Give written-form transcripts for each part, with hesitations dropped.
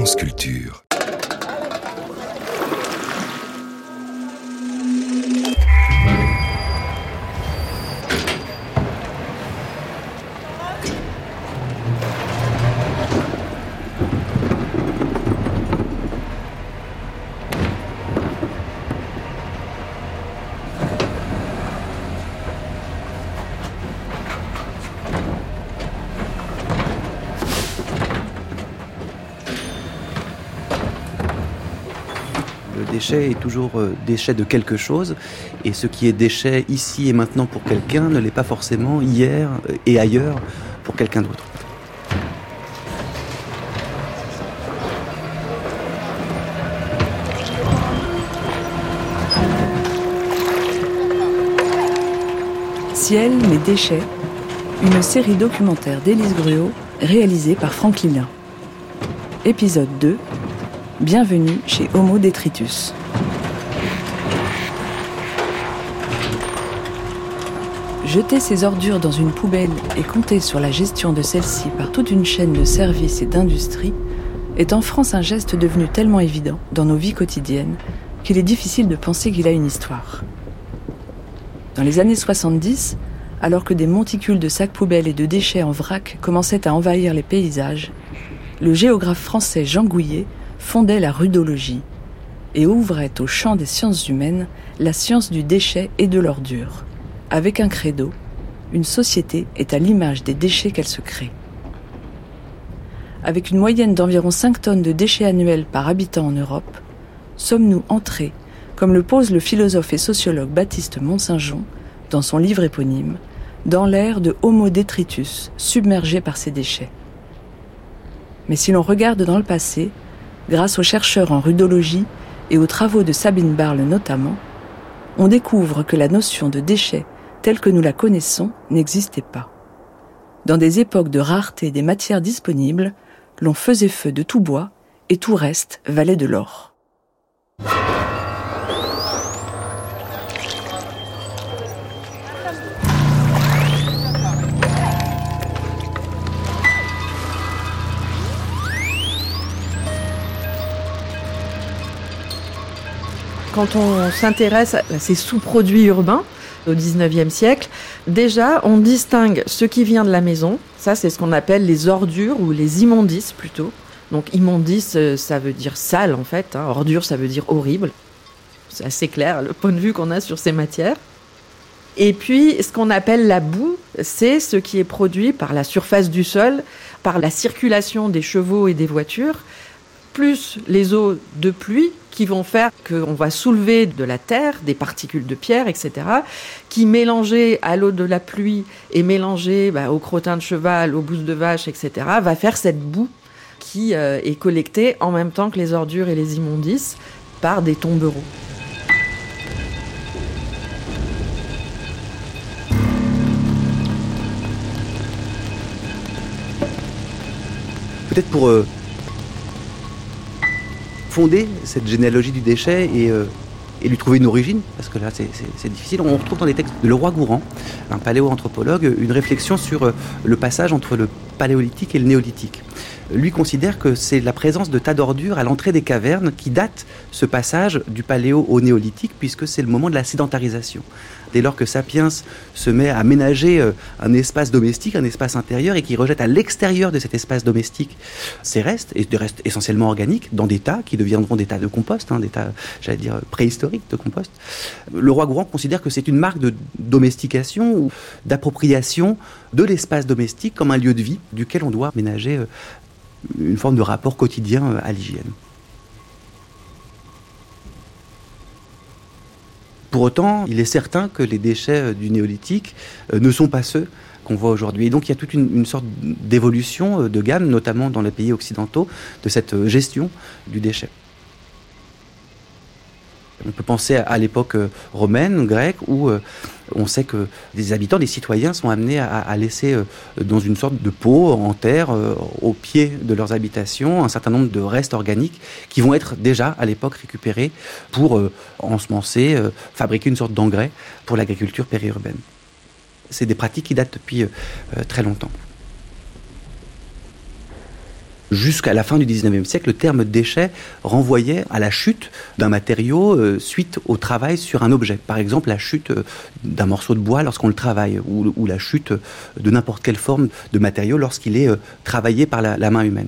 France Culture. Le déchet est toujours déchet de quelque chose, et ce qui est déchet ici et maintenant pour quelqu'un ne l'est pas forcément hier et ailleurs pour quelqu'un d'autre. Ciel, les déchets, une série documentaire d'Élise Gruau réalisée par Franck Lilin. Épisode 2. Bienvenue chez Homo Detritus. Jeter ses ordures dans une poubelle et compter sur la gestion de celle-ci par toute une chaîne de services et d'industrie est en France un geste devenu tellement évident dans nos vies quotidiennes qu'il est difficile de penser qu'il a une histoire. Dans les années 70, alors que des monticules de sacs poubelles et de déchets en vrac commençaient à envahir les paysages, le géographe français Jean Gouillet fondait la rudologie et ouvrait au champ des sciences humaines la science du déchet et de l'ordure. Avec un credo, une société est à l'image des déchets qu'elle se crée. Avec une moyenne d'environ 5 tonnes de déchets annuels par habitant en Europe, sommes-nous entrés, comme le pose le philosophe et sociologue Baptiste Mont-Saint-Jean dans son livre éponyme, dans l'ère de Homo Detritus, submergé par ces déchets. Mais si l'on regarde dans le passé, grâce aux chercheurs en rudologie et aux travaux de Sabine Barle notamment, on découvre que la notion de déchet telle que nous la connaissons n'existait pas. Dans des époques de rareté des matières disponibles, l'on faisait feu de tout bois et tout reste valait de l'or. Quand on s'intéresse à ces sous-produits urbains au XIXe siècle, déjà on distingue ce qui vient de la maison, ça c'est ce qu'on appelle les ordures ou les immondices plutôt. Donc immondice ça veut dire sale en fait, ordure ça veut dire horrible. C'est assez clair le point de vue qu'on a sur ces matières. Et puis ce qu'on appelle la boue, c'est ce qui est produit par la surface du sol, par la circulation des chevaux et des voitures, plus les eaux de pluie qui vont faire qu'on va soulever de la terre, des particules de pierre, etc., qui mélangées à l'eau de la pluie et mélangées au crottin de cheval, aux bousses de vache, etc., va faire cette boue qui est collectée en même temps que les ordures et les immondices par des tombereaux. Peut-être pour fonder cette généalogie du déchet et lui trouver une origine, parce que là c'est difficile. On retrouve dans les textes de Leroy-Gourhan, un paléoanthropologue, une réflexion sur le passage entre le paléolithique et le néolithique. Lui considère que c'est la présence de tas d'ordures à l'entrée des cavernes qui date ce passage du paléo au néolithique, puisque c'est le moment de la sédentarisation. Dès lors que Sapiens se met à aménager un espace domestique, un espace intérieur, et qui rejette à l'extérieur de cet espace domestique ses restes, et des restes essentiellement organiques, dans des tas qui deviendront des tas de compost, des tas, préhistoriques de compost. Leroy-Gourhan considère que c'est une marque de domestication ou d'appropriation de l'espace domestique comme un lieu de vie duquel on doit aménager une forme de rapport quotidien à l'hygiène. Pour autant, il est certain que les déchets du néolithique ne sont pas ceux qu'on voit aujourd'hui. Et donc il y a toute une sorte d'évolution de gamme, notamment dans les pays occidentaux, de cette gestion du déchet. On peut penser à l'époque romaine, grecque, où on sait que des habitants, des citoyens sont amenés à laisser dans une sorte de pot en terre, au pied de leurs habitations, un certain nombre de restes organiques qui vont être déjà à l'époque récupérés pour ensemencer, fabriquer une sorte d'engrais pour l'agriculture périurbaine. C'est des pratiques qui datent depuis très longtemps. Jusqu'à la fin du 19e siècle, le terme déchet renvoyait à la chute d'un matériau suite au travail sur un objet. Par exemple, la chute d'un morceau de bois lorsqu'on le travaille, ou la chute de n'importe quelle forme de matériau lorsqu'il est travaillé par la main humaine.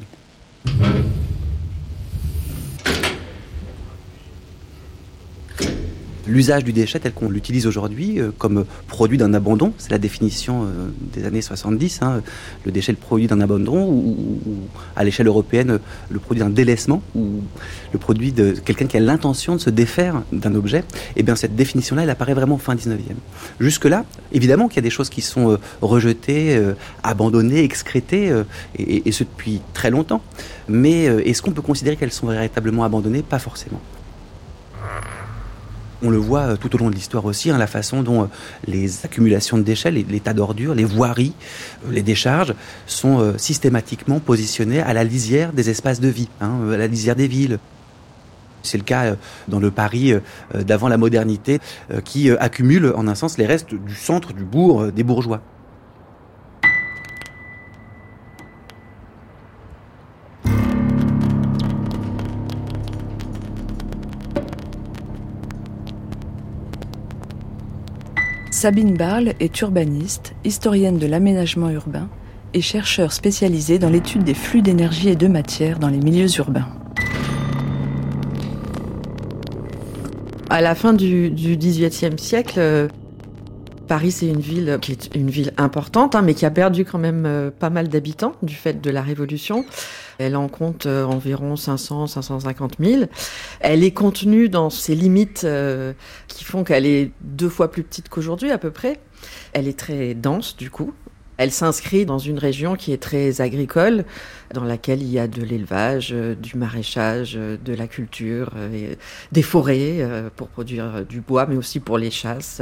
L'usage du déchet tel qu'on l'utilise aujourd'hui comme produit d'un abandon, c'est la définition des années 70, le déchet le produit d'un abandon, ou à l'échelle européenne le produit d'un délaissement, ou le produit de quelqu'un qui a l'intention de se défaire d'un objet, et bien cette définition-là, elle apparaît vraiment fin 19e. Jusque-là, évidemment qu'il y a des choses qui sont rejetées, abandonnées, excrétées, et ce depuis très longtemps, mais est-ce qu'on peut considérer qu'elles sont véritablement abandonnées ? Pas forcément. On le voit tout au long de l'histoire aussi, la façon dont les accumulations de déchets, les tas d'ordures, les voiries, les décharges sont systématiquement positionnées à la lisière des espaces de vie, à la lisière des villes. C'est le cas dans le Paris d'avant la modernité qui accumule en un sens les restes du centre du bourg des bourgeois. Sabine Barle est urbaniste, historienne de l'aménagement urbain et chercheur spécialisée dans l'étude des flux d'énergie et de matière dans les milieux urbains. À la fin du XVIIIe siècle, Paris, c'est une ville qui est une ville importante, mais qui a perdu quand même pas mal d'habitants du fait de la Révolution. Elle en compte environ 500-550 000. Elle est contenue dans ses limites qui font qu'elle est 2 fois plus petite qu'aujourd'hui à peu près. Elle est très dense du coup. Elle s'inscrit dans une région qui est très agricole, dans laquelle il y a de l'élevage, du maraîchage, de la culture, des forêts pour produire du bois, mais aussi pour les chasses.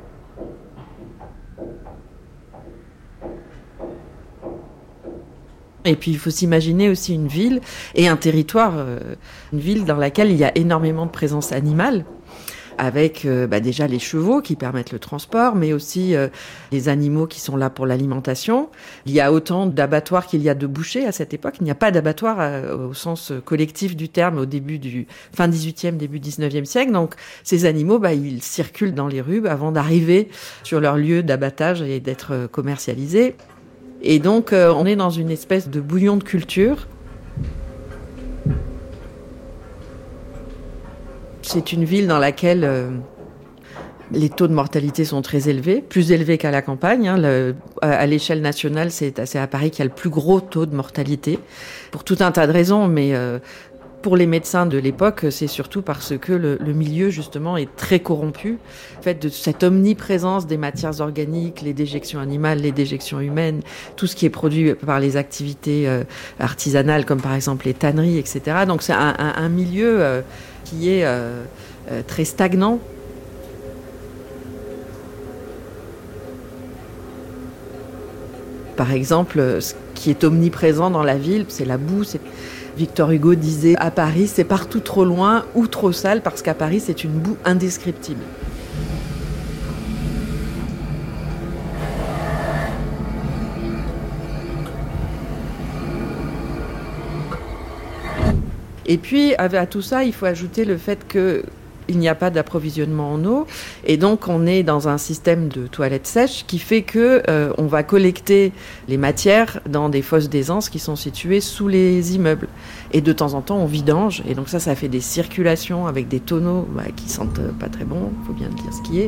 Et puis il faut s'imaginer aussi une ville et un territoire, une ville dans laquelle il y a énormément de présence animale, avec déjà les chevaux qui permettent le transport, mais aussi les animaux qui sont là pour l'alimentation. Il y a autant d'abattoirs qu'il y a de bouchers à cette époque. Il n'y a pas d'abattoir au sens collectif du terme au début du fin 18e, début 19e siècle. Donc ces animaux, ils circulent dans les rues avant d'arriver sur leur lieu d'abattage et d'être commercialisés. Et donc, on est dans une espèce de bouillon de culture. C'est une ville dans laquelle les taux de mortalité sont très élevés, plus élevés qu'à la campagne. À l'échelle nationale, c'est à Paris qu'il y a le plus gros taux de mortalité, pour tout un tas de raisons, mais pour les médecins de l'époque, c'est surtout parce que le milieu, justement, est très corrompu. En fait, de cette omniprésence des matières organiques, les déjections animales, les déjections humaines, tout ce qui est produit par les activités artisanales, comme par exemple les tanneries, etc. Donc c'est un milieu qui est très stagnant. Par exemple, ce qui est omniprésent dans la ville, c'est la boue. Victor Hugo disait « À Paris, c'est partout trop loin ou trop sale, parce qu'à Paris, c'est une boue indescriptible ». Et puis, à tout ça, il faut ajouter le fait qu'il n'y a pas d'approvisionnement en eau. Et donc, on est dans un système de toilettes sèches qui fait que on va collecter les matières dans des fosses d'aisance qui sont situées sous les immeubles. Et de temps en temps, on vidange. Et donc ça fait des circulations avec des tonneaux qui sentent pas très bon. Il faut bien dire ce qui est.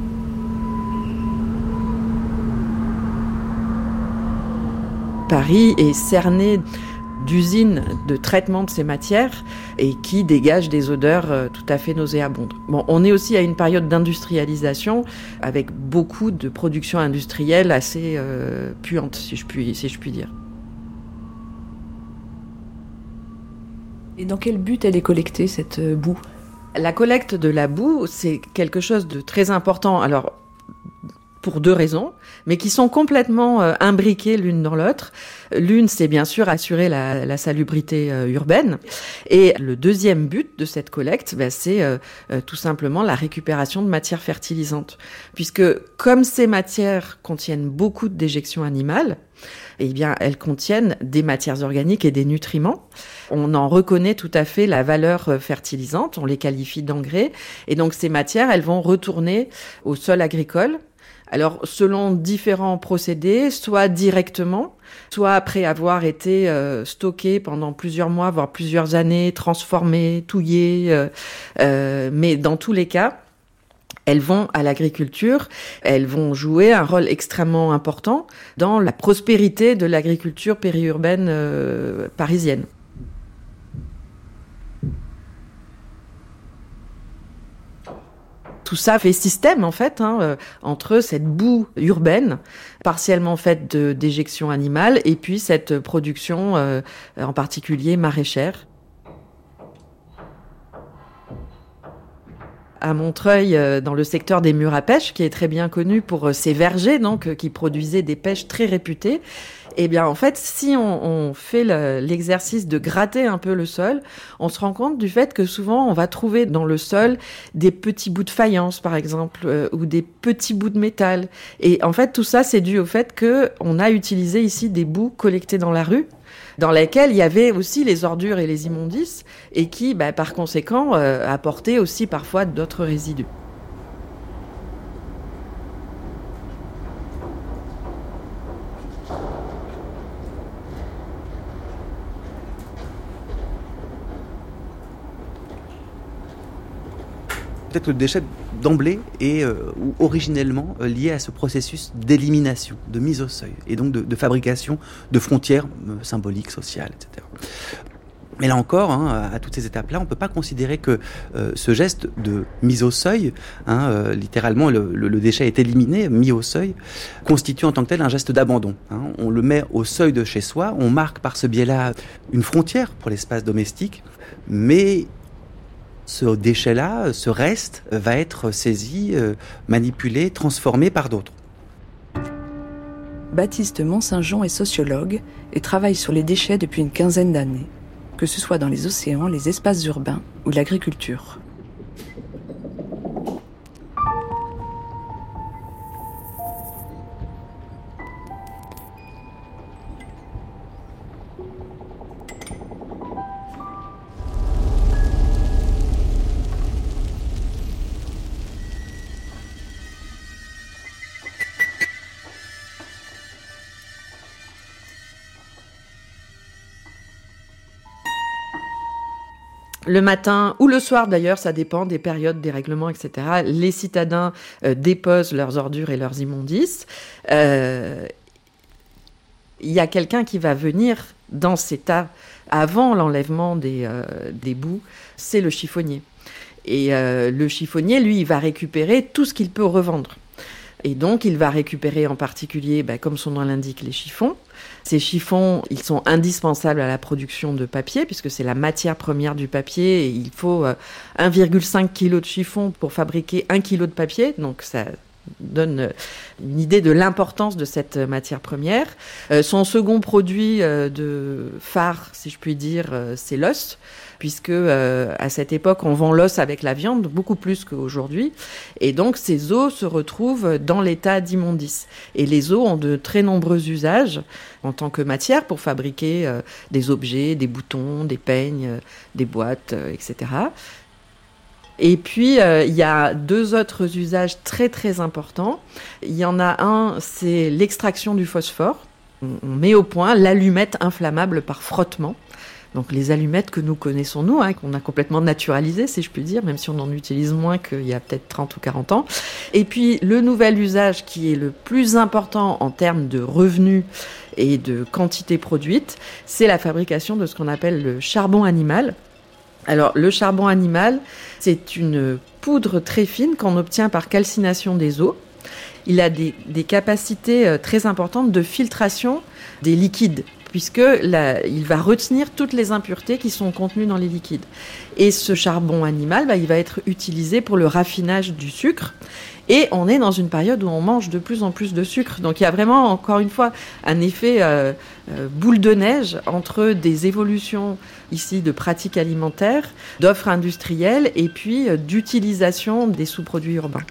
Paris est cerné d'usines de traitement de ces matières et qui dégagent des odeurs tout à fait nauséabondes. Bon, on est aussi à une période d'industrialisation avec beaucoup de production industrielle assez puante, si je puis dire. Et dans quel but elle est collectée, cette boue ? La collecte de la boue, c'est quelque chose de très important. Alors, pour deux raisons, mais qui sont complètement imbriquées l'une dans l'autre. L'une, c'est bien sûr assurer la salubrité urbaine. Et le deuxième but de cette collecte, c'est tout simplement la récupération de matières fertilisantes. Puisque comme ces matières contiennent beaucoup de déjections animales, eh bien, elles contiennent des matières organiques et des nutriments. On en reconnaît tout à fait la valeur fertilisante, on les qualifie d'engrais. Et donc, ces matières, elles vont retourner au sol agricole. Alors, selon différents procédés, soit directement, soit après avoir été stockées pendant plusieurs mois, voire plusieurs années, transformées, touillées. Mais dans tous les cas, elles vont à l'agriculture, elles vont jouer un rôle extrêmement important dans la prospérité de l'agriculture périurbaine parisienne. Tout ça fait système, en fait, entre cette boue urbaine, partiellement faite de déjections animales, et puis cette production, en particulier maraîchère. À Montreuil, dans le secteur des murs à pêche, qui est très bien connu pour ses vergers, donc qui produisaient des pêches très réputées. Eh bien, en fait, si on fait l'exercice de gratter un peu le sol, on se rend compte du fait que souvent, on va trouver dans le sol des petits bouts de faïence, par exemple, ou des petits bouts de métal. Et en fait, tout ça, c'est dû au fait qu'on a utilisé ici des boues collectées dans la rue, dans lesquelles il y avait aussi les ordures et les immondices, et qui, par conséquent, apportaient aussi parfois d'autres résidus. Peut-être que le déchet, d'emblée, est ou originellement lié à ce processus d'élimination, de mise au seuil, et donc de fabrication de frontières symboliques, sociales, etc. Mais là encore, à toutes ces étapes-là, on ne peut pas considérer que ce geste de mise au seuil, littéralement le déchet est éliminé, mis au seuil, constitue en tant que tel un geste d'abandon. On le met au seuil de chez soi, on marque par ce biais-là une frontière pour l'espace domestique, mais ce déchet-là, ce reste, va être saisi, manipulé, transformé par d'autres. Baptiste Mont-Saint-Jean est sociologue et travaille sur les déchets depuis une quinzaine d'années, que ce soit dans les océans, les espaces urbains ou l'agriculture. Le matin ou le soir d'ailleurs, ça dépend des périodes, des règlements, etc. Les citadins déposent leurs ordures et leurs immondices. Il y a quelqu'un qui va venir dans ces tas avant l'enlèvement des boues, c'est le chiffonnier. Et le chiffonnier, lui, il va récupérer tout ce qu'il peut revendre. Et donc, il va récupérer en particulier, comme son nom l'indique, les chiffons. Ces chiffons, ils sont indispensables à la production de papier, puisque c'est la matière première du papier. Et il faut 1,5 kg de chiffon pour fabriquer 1 kg de papier. Donc, ça donne une idée de l'importance de cette matière première. Son second produit de phare, si je puis dire, c'est l'os, puisque à cette époque, on vend l'os avec la viande, beaucoup plus qu'aujourd'hui. Et donc, ces os se retrouvent dans l'état d'immondice. Et les os ont de très nombreux usages en tant que matière pour fabriquer des objets, des boutons, des peignes, des boîtes, etc. Et puis, il y a deux autres usages très, très importants. Il y en a un, c'est l'extraction du phosphore. On met au point l'allumette inflammable par frottement. Donc, les allumettes que nous connaissons, nous, qu'on a complètement naturalisées, si je puis dire, même si on en utilise moins qu'il y a peut-être 30 ou 40 ans. Et puis, le nouvel usage qui est le plus important en termes de revenus et de quantité produite, c'est la fabrication de ce qu'on appelle le charbon animal. Alors, le charbon animal, c'est une poudre très fine qu'on obtient par calcination des eaux. Il a des capacités très importantes de filtration des liquides, il va retenir toutes les impuretés qui sont contenues dans les liquides. Et ce charbon animal, il va être utilisé pour le raffinage du sucre. Et on est dans une période où on mange de plus en plus de sucre. Donc il y a vraiment, encore une fois, un effet boule de neige entre des évolutions ici de pratiques alimentaires, d'offres industrielles et puis d'utilisation des sous-produits urbains.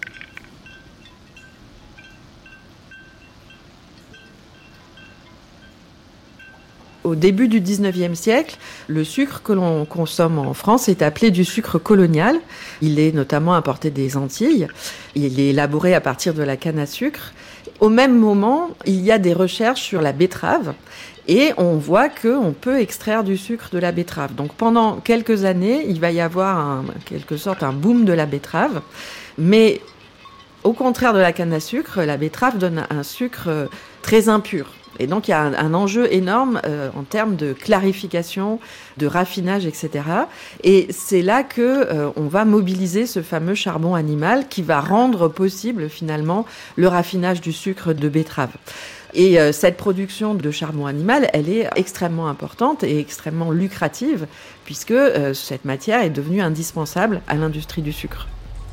Au début du 19e siècle, le sucre que l'on consomme en France est appelé du sucre colonial. Il est notamment importé des Antilles. Il est élaboré à partir de la canne à sucre. Au même moment, il y a des recherches sur la betterave et on voit qu'on peut extraire du sucre de la betterave. Donc pendant quelques années, il va y avoir en quelque sorte un boom de la betterave. Mais au contraire de la canne à sucre, la betterave donne un sucre très impur. Et donc, il y a un enjeu énorme en termes de clarification, de raffinage, etc. Et c'est là qu'on va mobiliser ce fameux charbon animal qui va rendre possible, finalement, le raffinage du sucre de betterave. Et cette production de charbon animal, elle est extrêmement importante et extrêmement lucrative, puisque cette matière est devenue indispensable à l'industrie du sucre.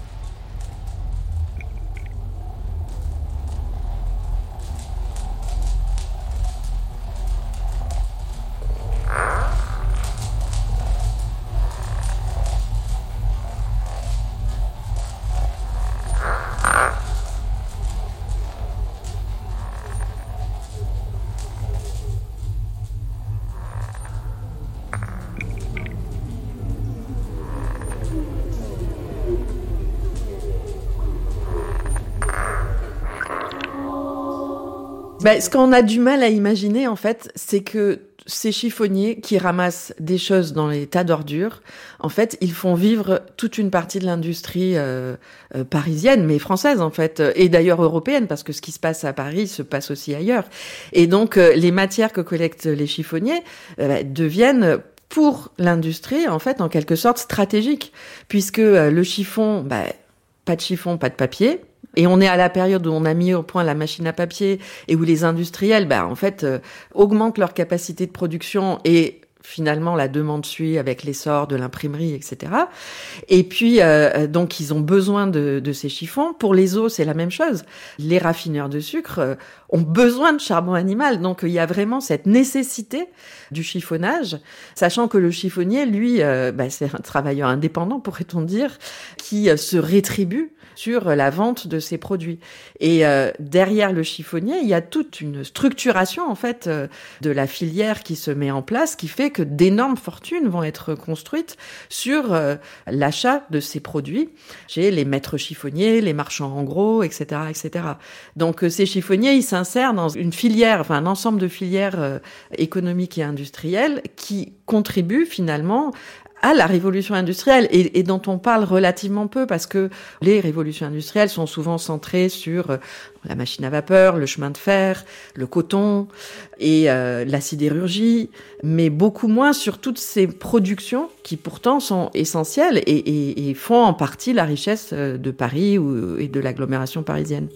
Ce qu'on a du mal à imaginer, en fait, c'est que ces chiffonniers qui ramassent des choses dans les tas d'ordures, en fait, ils font vivre toute une partie de l'industrie parisienne, mais française, en fait, et d'ailleurs européenne, parce que ce qui se passe à Paris se passe aussi ailleurs. Et donc, les matières que collectent les chiffonniers deviennent pour l'industrie, en fait, en quelque sorte stratégiques, puisque le chiffon, pas de chiffon, pas de papier. Et on est à la période où on a mis au point la machine à papier et où les industriels, augmentent leur capacité de production et finalement la demande suit avec l'essor de l'imprimerie, etc. Et puis, donc, ils ont besoin de ces chiffons. Pour les eaux, c'est la même chose. Les raffineurs de sucre ont besoin de charbon animal. Donc, il y a vraiment cette nécessité du chiffonnage, sachant que le chiffonnier, lui, c'est un travailleur indépendant, pourrait-on dire, qui se rétribue sur la vente de ces produits. Et derrière le chiffonnier, il y a toute une structuration en fait de la filière qui se met en place, qui fait que d'énormes fortunes vont être construites sur l'achat de ces produits chez les maîtres chiffonniers, les marchands en gros, etc., etc. Donc ces chiffonniers, ils s'insèrent dans une filière, enfin un ensemble de filières économiques et industrielles qui contribuent finalement à la révolution industrielle et dont on parle relativement peu parce que les révolutions industrielles sont souvent centrées sur la machine à vapeur, le chemin de fer, le coton et la sidérurgie, mais beaucoup moins sur toutes ces productions qui pourtant sont essentielles et font en partie la richesse de Paris et de l'agglomération parisienne.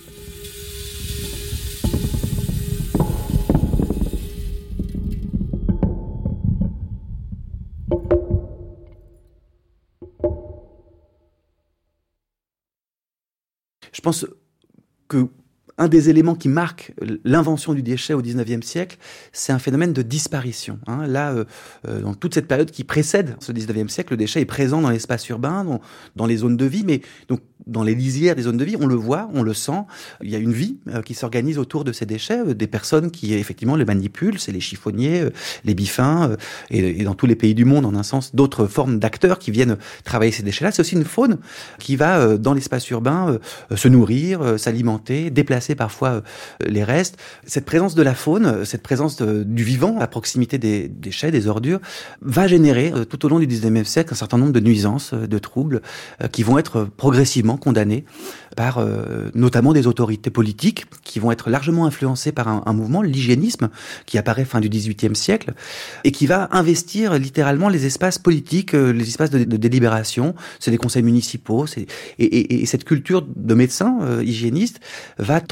Je pense que un des éléments qui marque l'invention du déchet au XIXe siècle, c'est un phénomène de disparition. Dans toute cette période qui précède ce XIXe siècle, le déchet est présent dans l'espace urbain, dans les zones de vie, mais donc dans les lisières des zones de vie, on le voit, on le sent. Il y a une vie qui s'organise autour de ces déchets, des personnes qui effectivement les manipulent, c'est les chiffonniers, les biffins, et dans tous les pays du monde, en un sens, d'autres formes d'acteurs qui viennent travailler ces déchets-là. C'est aussi une faune qui va dans l'espace urbain se nourrir, s'alimenter, déplacer parfois les restes. Cette présence de la faune, cette présence du vivant à proximité des déchets, des ordures, va générer tout au long du XIXe siècle un certain nombre de nuisances, de troubles qui vont être progressivement condamnés par notamment des autorités politiques qui vont être largement influencées par un mouvement, l'hygiénisme, qui apparaît fin du XVIIIe siècle et qui va investir littéralement les espaces politiques, les espaces de délibération. C'est les conseils municipaux. Et cette culture de médecins hygiénistes va tendre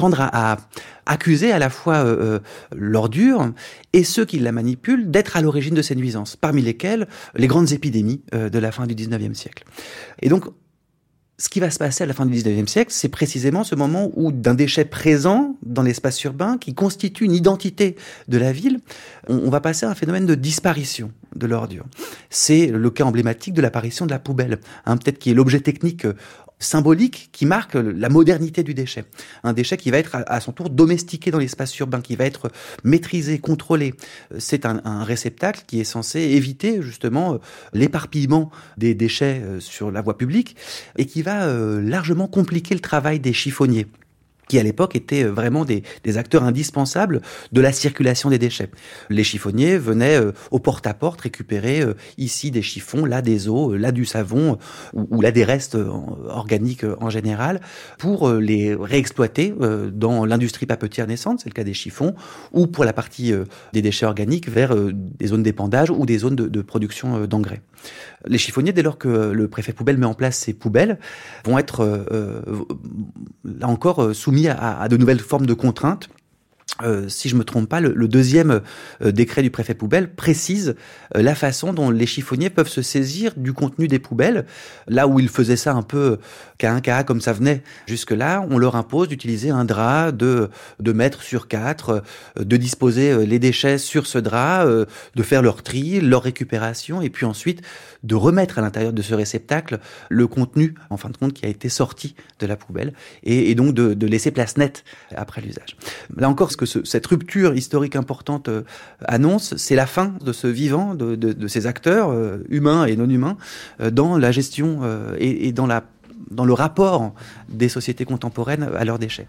tendre à accuser à la fois l'ordure et ceux qui la manipulent d'être à l'origine de ces nuisances, parmi lesquelles les grandes épidémies de la fin du 19e siècle. Et donc, ce qui va se passer à la fin du 19e siècle, c'est précisément ce moment où d'un déchet présent dans l'espace urbain, qui constitue une identité de la ville, on va passer à un phénomène de disparition de l'ordure. C'est le cas emblématique de l'apparition de la poubelle, peut-être qui est l'objet technique symbolique qui marque la modernité du déchet. Un déchet qui va être à son tour domestiqué dans l'espace urbain, qui va être maîtrisé, contrôlé. C'est un réceptacle qui est censé éviter justement l'éparpillement des déchets sur la voie publique et qui va largement compliquer le travail des chiffonniers, qui à l'époque étaient vraiment des acteurs indispensables de la circulation des déchets. Les chiffonniers venaient au porte-à-porte récupérer ici des chiffons, là des eaux, là du savon, ou là des restes organiques en général, pour les réexploiter dans l'industrie papetière naissante, c'est le cas des chiffons, ou pour la partie des déchets organiques vers des zones d'épandage ou des zones de production d'engrais. Les chiffonniers, dès lors que le préfet poubelle met en place ces poubelles, vont être là encore soumis à de nouvelles formes de contraintes. Si je me trompe pas, le deuxième décret du préfet poubelle précise la façon dont les chiffonniers peuvent se saisir du contenu des poubelles. Là où ils faisaient ça un peu cas un cas comme ça venait jusque-là, on leur impose d'utiliser un drap de mètre sur 4, de disposer les déchets sur ce drap, de faire leur tri, leur récupération, et puis ensuite de remettre à l'intérieur de ce réceptacle le contenu, en fin de compte, qui a été sorti de la poubelle, et donc de laisser place nette après l'usage. Là encore, ce que cette rupture historique importante annonce, c'est la fin de ce vivant, de ces acteurs humains et non humains dans la gestion et dans le rapport des sociétés contemporaines à leurs déchets.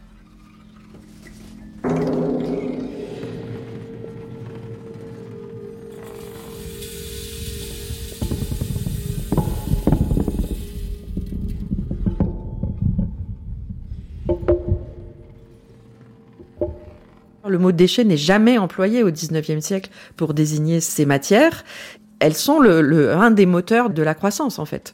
Le mot déchet n'est jamais employé au XIXe siècle pour désigner ces matières. Elles sont un des moteurs de la croissance, en fait.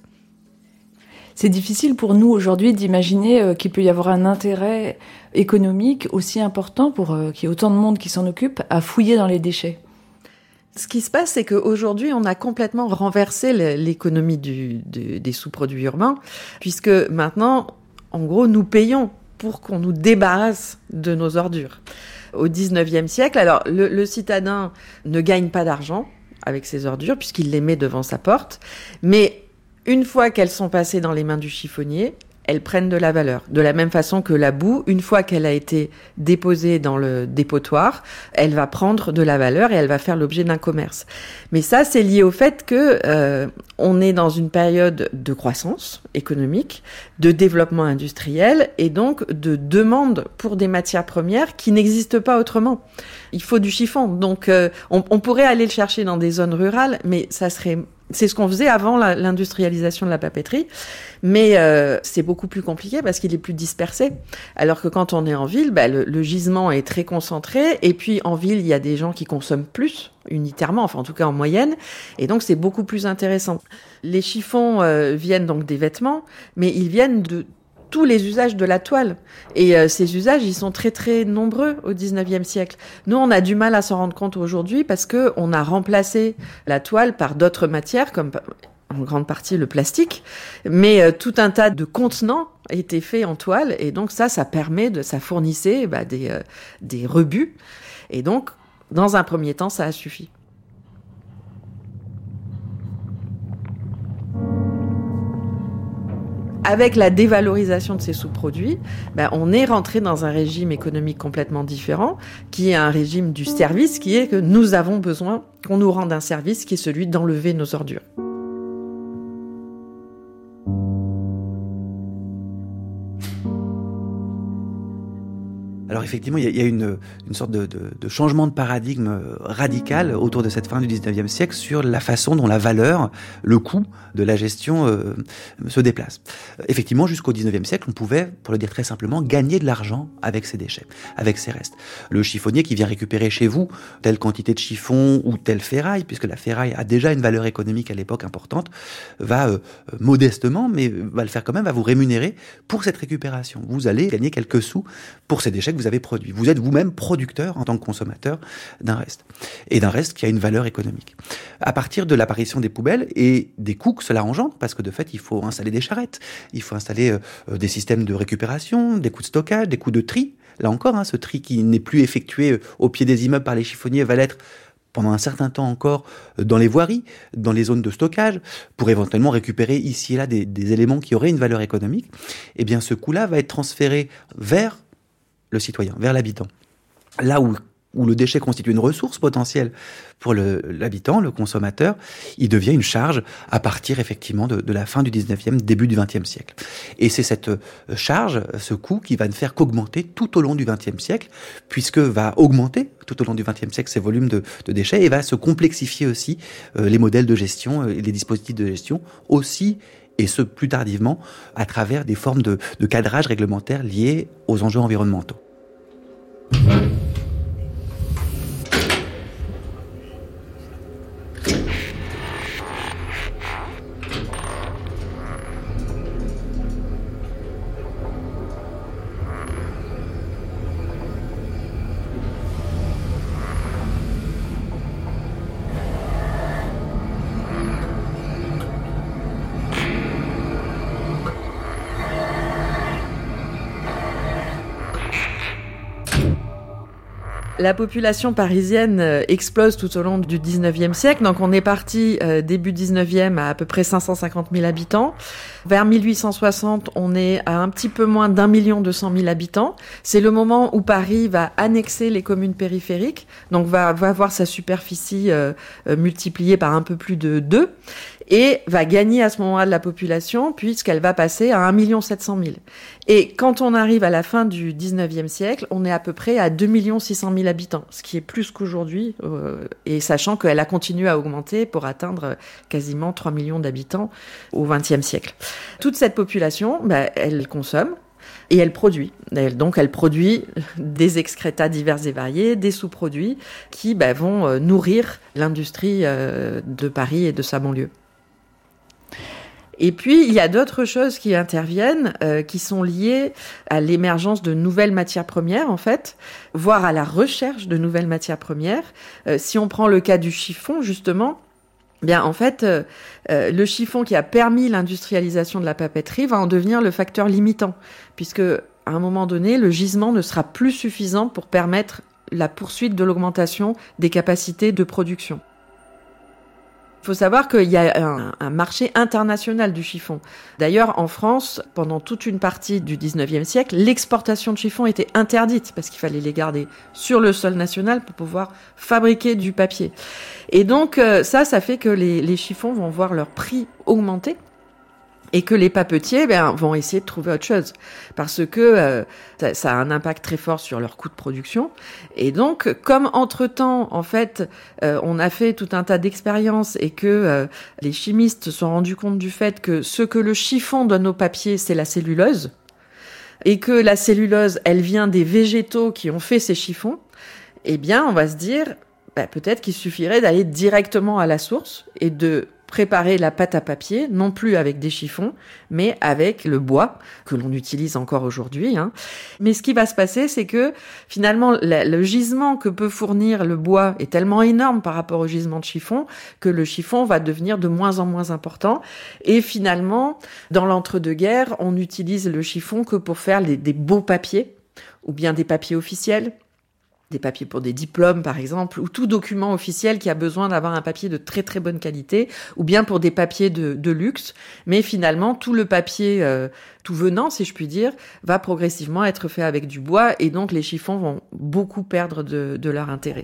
C'est difficile pour nous aujourd'hui d'imaginer qu'il peut y avoir un intérêt économique aussi important pour qu'il y ait autant de monde qui s'en occupe à fouiller dans les déchets. Ce qui se passe, c'est qu'aujourd'hui, on a complètement renversé l'économie des sous-produits urbains, puisque maintenant, en gros, nous payons pour qu'on nous débarrasse de nos ordures. Au XIXe siècle, alors le citadin ne gagne pas d'argent avec ses ordures puisqu'il les met devant sa porte, mais une fois qu'elles sont passées dans les mains du chiffonnier, elles prennent de la valeur. De la même façon que la boue, une fois qu'elle a été déposée dans le dépotoir, elle va prendre de la valeur et elle va faire l'objet d'un commerce. Mais ça, c'est lié au fait que on est dans une période de croissance économique, de développement industriel et donc de demande pour des matières premières qui n'existent pas autrement. Il faut du chiffon. Donc, on pourrait aller le chercher dans des zones rurales, mais c'est ce qu'on faisait avant l'industrialisation de la papeterie, mais c'est beaucoup plus compliqué parce qu'il est plus dispersé. Alors que quand on est en ville, le gisement est très concentré, et puis en ville, il y a des gens qui consomment plus, unitairement, enfin en tout cas en moyenne, et donc c'est beaucoup plus intéressant. Les chiffons viennent donc des vêtements, mais ils viennent de tous les usages de la toile. Et ces usages, ils sont très très nombreux au XIXe siècle. Nous, on a du mal à s'en rendre compte aujourd'hui parce que on a remplacé la toile par d'autres matières, comme en grande partie le plastique. Mais tout un tas de contenants étaient faits en toile, et donc ça fournissait des rebuts. Et donc, dans un premier temps, ça a suffi. Avec la dévalorisation de ces sous-produits, on est rentré dans un régime économique complètement différent, qui est un régime du service, qui est que nous avons besoin qu'on nous rende un service qui est celui d'enlever nos ordures. Alors Alors effectivement, il y a une sorte de changement de paradigme radical autour de cette fin du 19e siècle sur la façon dont la valeur, le coût de la gestion se déplace. Effectivement, jusqu'au 19e siècle, on pouvait, pour le dire très simplement, gagner de l'argent avec ces déchets, avec ces restes. Le chiffonnier qui vient récupérer chez vous telle quantité de chiffon ou telle ferraille, puisque la ferraille a déjà une valeur économique à l'époque importante, va modestement, mais va le faire quand même, va vous rémunérer pour cette récupération. Vous allez gagner quelques sous pour ces déchets que vous avez produits. Vous êtes vous-même producteur en tant que consommateur d'un reste. Et d'un reste qui a une valeur économique. À partir de l'apparition des poubelles et des coûts que cela engendre, parce que de fait, il faut installer des charrettes, il faut installer des systèmes de récupération, des coûts de stockage, des coûts de tri. Là encore, ce tri qui n'est plus effectué au pied des immeubles par les chiffonniers va l'être pendant un certain temps encore dans les voiries, dans les zones de stockage, pour éventuellement récupérer ici et là des éléments qui auraient une valeur économique. Eh bien, ce coût-là va être transféré vers le citoyen, vers l'habitant. Là où le déchet constitue une ressource potentielle pour l'habitant, le consommateur, il devient une charge à partir effectivement de la fin du 19e, début du 20e siècle. Et c'est cette charge, ce coût, qui va ne faire qu'augmenter tout au long du 20e siècle, puisque va augmenter tout au long du 20e siècle ces volumes de déchets et va se complexifier aussi les modèles de gestion et les dispositifs de gestion aussi, et ce plus tardivement, à travers des formes de cadrage réglementaire liés aux enjeux environnementaux. La population parisienne explose tout au long du 19e siècle. Donc on est parti début 19e à peu près 550 000 habitants. Vers 1860, on est à un petit peu moins d'1 200 000 habitants. C'est le moment où Paris va annexer les communes périphériques, donc va avoir sa superficie multipliée par un peu plus de 2. Et va gagner à ce moment-là de la population, puisqu'elle va passer à 1 700 000. Et quand on arrive à la fin du 19e siècle, on est à peu près à 2 600 000 habitants, ce qui est plus qu'aujourd'hui, et sachant qu'elle a continué à augmenter pour atteindre quasiment 3 millions d'habitants au 20e siècle. Toute cette population, elle consomme, et elle produit. Donc elle produit des excrétas divers et variés, des sous-produits qui vont nourrir l'industrie de Paris et de sa banlieue. Et puis, il y a d'autres choses qui interviennent, qui sont liées à l'émergence de nouvelles matières premières, en fait, voire à la recherche de nouvelles matières premières. Si on prend le cas du chiffon, justement, en fait, le chiffon qui a permis l'industrialisation de la papeterie va en devenir le facteur limitant, puisque à un moment donné, le gisement ne sera plus suffisant pour permettre la poursuite de l'augmentation des capacités de production. Il faut savoir qu'il y a un marché international du chiffon. D'ailleurs, en France, pendant toute une partie du 19e siècle, l'exportation de chiffon était interdite parce qu'il fallait les garder sur le sol national pour pouvoir fabriquer du papier. Et donc, ça fait que les chiffons vont voir leur prix augmenter. Et que les papetiers vont essayer de trouver autre chose parce que ça a un impact très fort sur leur coût de production. Et donc, comme entre-temps, en fait, on a fait tout un tas d'expériences et que les chimistes se sont rendus compte du fait que ce que le chiffon donne au papier, c'est la cellulose, et que la cellulose, elle vient des végétaux qui ont fait ces chiffons, on va se dire, peut-être qu'il suffirait d'aller directement à la source et de préparer la pâte à papier, non plus avec des chiffons, mais avec le bois, que l'on utilise encore aujourd'hui. Mais ce qui va se passer, c'est que finalement, le gisement que peut fournir le bois est tellement énorme par rapport au gisement de chiffon, que le chiffon va devenir de moins en moins important. Et finalement, dans l'entre-deux-guerres, on utilise le chiffon que pour faire des beaux papiers, ou bien des papiers officiels, des papiers pour des diplômes, par exemple, ou tout document officiel qui a besoin d'avoir un papier de très très bonne qualité, ou bien pour des papiers de luxe. Mais finalement, tout le papier, tout venant, si je puis dire, va progressivement être fait avec du bois, et donc les chiffons vont beaucoup perdre de leur intérêt.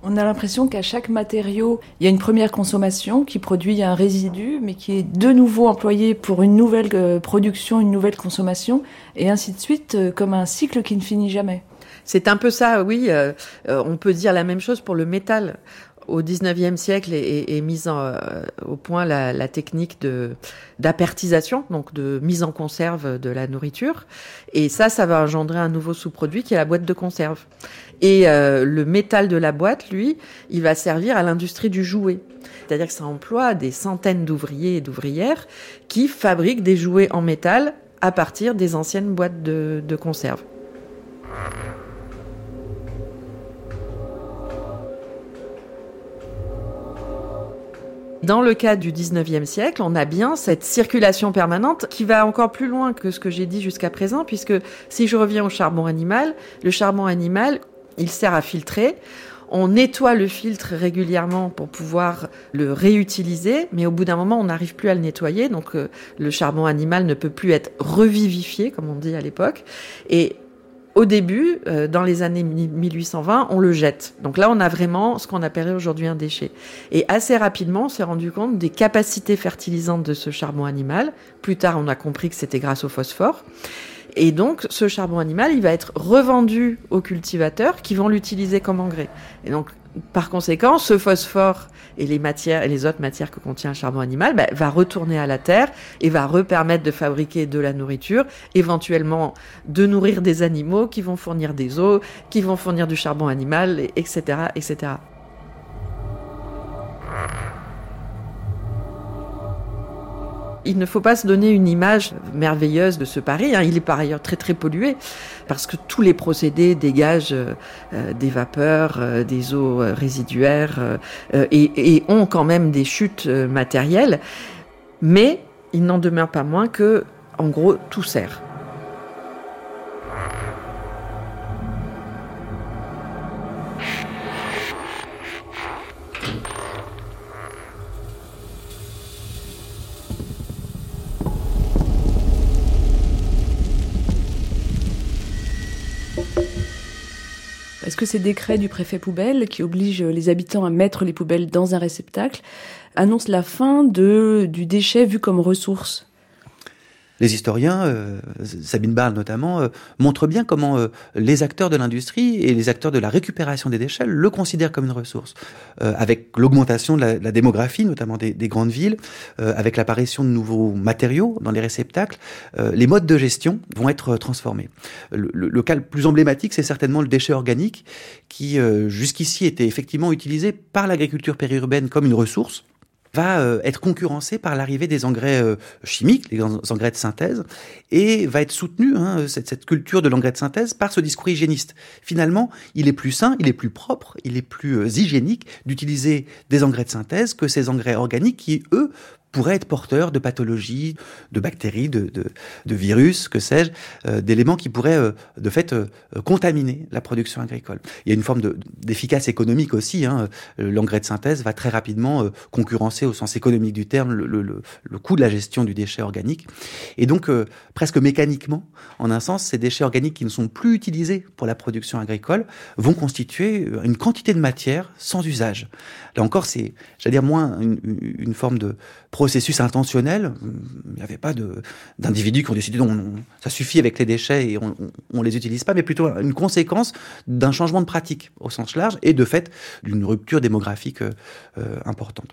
On a l'impression qu'à chaque matériau, il y a une première consommation qui produit un résidu, mais qui est de nouveau employé pour une nouvelle production, une nouvelle consommation, et ainsi de suite, comme un cycle qui ne finit jamais. C'est un peu ça, oui. On peut dire la même chose pour le métal. Au XIXe siècle est mise au point la technique d'apertisation, donc de mise en conserve de la nourriture. Et ça va engendrer un nouveau sous-produit qui est la boîte de conserve. Et le métal de la boîte, lui, il va servir à l'industrie du jouet. C'est-à-dire que ça emploie des centaines d'ouvriers et d'ouvrières qui fabriquent des jouets en métal à partir des anciennes boîtes de conserve. Dans le cas du 19e siècle, on a bien cette circulation permanente qui va encore plus loin que ce que j'ai dit jusqu'à présent, puisque si je reviens au charbon animal, le charbon animal, il sert à filtrer. On nettoie le filtre régulièrement pour pouvoir le réutiliser, mais au bout d'un moment, on n'arrive plus à le nettoyer, donc le charbon animal ne peut plus être revivifié, comme on dit à l'époque. Et au début, dans les années 1820, on le jette. Donc là, on a vraiment ce qu'on appellerait aujourd'hui un déchet. Et assez rapidement, on s'est rendu compte des capacités fertilisantes de ce charbon animal. Plus tard, on a compris que c'était grâce au phosphore. Et donc, ce charbon animal, il va être revendu aux cultivateurs qui vont l'utiliser comme engrais. Et donc, par conséquent, ce phosphore et les autres matières que contient le charbon animal va retourner à la terre et va repermettre de fabriquer de la nourriture, éventuellement de nourrir des animaux qui vont fournir des os, qui vont fournir du charbon animal, etc., etc. Il ne faut pas se donner une image merveilleuse de ce Paris. Il est par ailleurs très très pollué parce que tous les procédés dégagent des vapeurs, des eaux résiduaires et ont quand même des chutes matérielles. Mais il n'en demeure pas moins que, en gros, tout sert. Est-ce que ces décrets du préfet poubelle, qui obligent les habitants à mettre les poubelles dans un réceptacle, annoncent la fin du déchet vu comme ressource ? Les historiens, Sabine Barle notamment, montrent bien comment les acteurs de l'industrie et les acteurs de la récupération des déchets le considèrent comme une ressource. Avec l'augmentation de la démographie, notamment des grandes villes, avec l'apparition de nouveaux matériaux dans les réceptacles, les modes de gestion vont être transformés. Le cas le plus emblématique, c'est certainement le déchet organique qui, jusqu'ici, était effectivement utilisé par l'agriculture périurbaine comme une ressource, va être concurrencé par l'arrivée des engrais chimiques, les engrais de synthèse, et va être soutenu, cette culture de l'engrais de synthèse, par ce discours hygiéniste. Finalement, il est plus sain, il est plus propre, il est plus hygiénique d'utiliser des engrais de synthèse que ces engrais organiques qui, eux, pourraient être porteurs de pathologies, de bactéries, de virus, que sais-je, d'éléments qui pourraient de fait contaminer la production agricole. Il y a une forme d'efficace économique aussi. L'engrais de synthèse va très rapidement concurrencer au sens économique du terme le coût de la gestion du déchet organique. Et donc, presque mécaniquement, en un sens, ces déchets organiques qui ne sont plus utilisés pour la production agricole vont constituer une quantité de matière sans usage. Là encore, c'est, j'allais dire, moins une forme de processus intentionnel. Il n'y avait pas d'individus qui ont décidé non, ça suffit avec les déchets et on les utilise pas, mais plutôt une conséquence d'un changement de pratique au sens large et de fait d'une rupture démographique importante.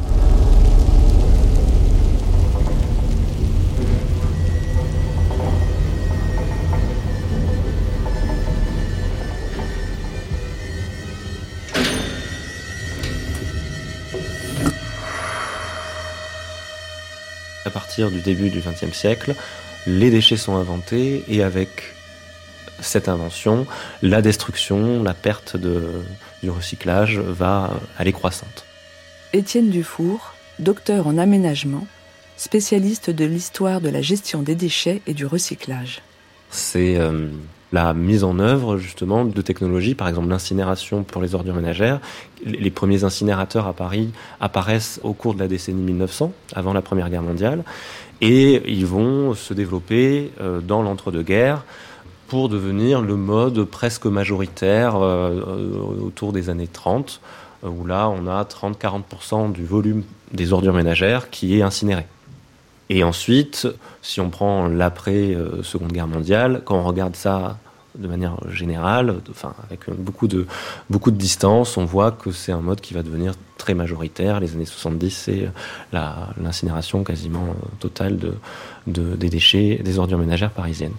À partir du début du XXe siècle, les déchets sont inventés et avec cette invention, la destruction, la perte du recyclage va aller croissante. Étienne Dufour, docteur en aménagement, spécialiste de l'histoire de la gestion des déchets et du recyclage. C'est la mise en œuvre justement de technologies, par exemple l'incinération pour les ordures ménagères. Les premiers incinérateurs à Paris apparaissent au cours de la décennie 1900, avant la Première Guerre mondiale, et ils vont se développer dans l'entre-deux-guerres pour devenir le mode presque majoritaire autour des années 30, où là on a 30-40% du volume des ordures ménagères qui est incinéré. Et ensuite, si on prend l'après-Seconde Guerre mondiale, quand on regarde ça de manière générale, avec beaucoup de distance, on voit que c'est un mode qui va devenir très majoritaire. Les années 70, c'est l'incinération quasiment totale des déchets, des ordures ménagères parisiennes.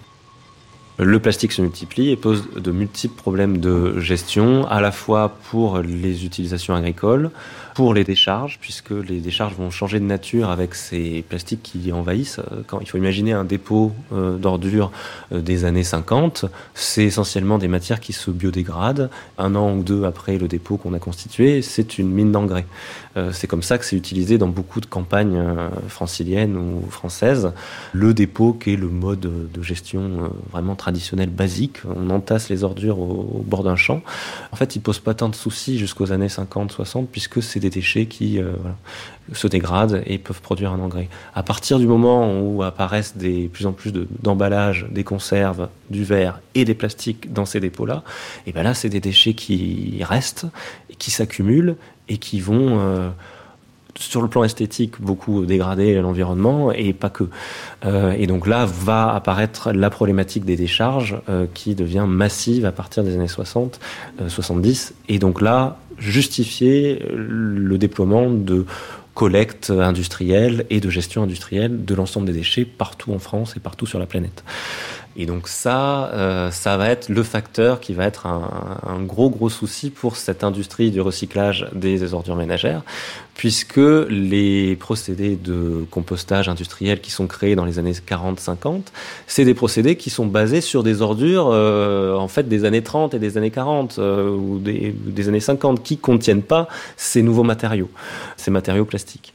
Le plastique se multiplie et pose de multiples problèmes de gestion, à la fois pour les utilisations agricoles, pour les décharges, puisque les décharges vont changer de nature avec ces plastiques qui envahissent. Il faut imaginer un dépôt d'ordures des années 50, c'est essentiellement des matières qui se biodégradent. 1 an ou 2 après le dépôt qu'on a constitué, c'est une mine d'engrais. C'est comme ça que c'est utilisé dans beaucoup de campagnes franciliennes ou françaises. Le dépôt qui est le mode de gestion vraiment traditionnel, basique. On entasse les ordures au bord d'un champ. En fait, il ne pose pas tant de soucis jusqu'aux années 50-60, puisque c'est des déchets qui se dégradent et peuvent produire un engrais. À partir du moment où apparaissent de plus en plus d'emballages, des conserves, du verre et des plastiques dans ces dépôts-là, et ben là, c'est des déchets qui restent, et qui s'accumulent et qui vont... sur le plan esthétique, beaucoup dégrader l'environnement et pas que. Et donc là va apparaître la problématique des décharges qui devient massive à partir des années 60, 70. Et donc là, justifier le déploiement de collecte industrielle et de gestion industrielle de l'ensemble des déchets partout en France et partout sur la planète. Et donc ça va être le facteur qui va être un gros souci pour cette industrie du recyclage des ordures ménagères, puisque les procédés de compostage industriel qui sont créés dans les années 40-50, c'est des procédés qui sont basés sur des ordures en fait des années 30 et des années 40 ou des années 50 qui contiennent pas ces nouveaux matériaux, ces matériaux plastiques.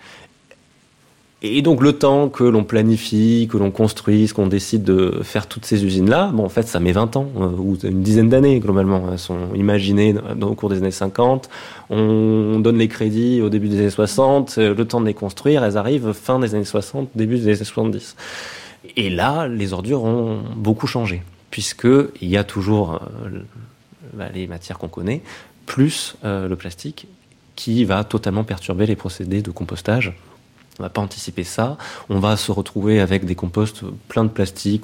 Et donc le temps que l'on planifie, que l'on construise, qu'on décide de faire toutes ces usines-là, en fait ça met 20 ans, ou une dizaine d'années globalement. Elles sont imaginées au cours des années 50, on donne les crédits au début des années 60, le temps de les construire, elles arrivent fin des années 60, début des années 70. Et là, les ordures ont beaucoup changé, puisqu'il y a toujours les matières qu'on connaît, plus le plastique, qui va totalement perturber les procédés de compostage. On va pas anticiper ça. On va se retrouver avec des composts pleins de plastique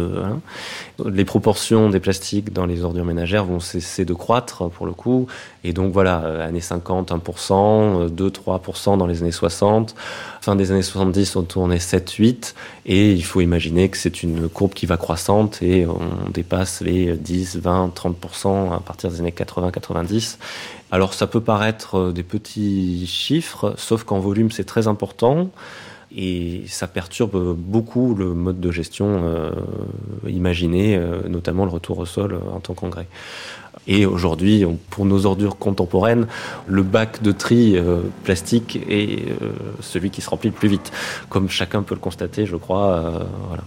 les proportions des plastiques dans les ordures ménagères vont cesser de croître pour le coup. Et donc voilà, années 50, 1%, 2-3% dans les années 60. Fin des années 70, on tournait 7-8. Et il faut imaginer que c'est une courbe qui va croissante et on dépasse les 10, 20, 30% à partir des années 80-90. Alors ça peut paraître des petits chiffres, sauf qu'en volume c'est très important et ça perturbe beaucoup le mode de gestion imaginé, notamment le retour au sol en tant qu'engrais. Et aujourd'hui, pour nos ordures contemporaines, le bac de tri plastique est celui qui se remplit le plus vite, comme chacun peut le constater, je crois. Voilà.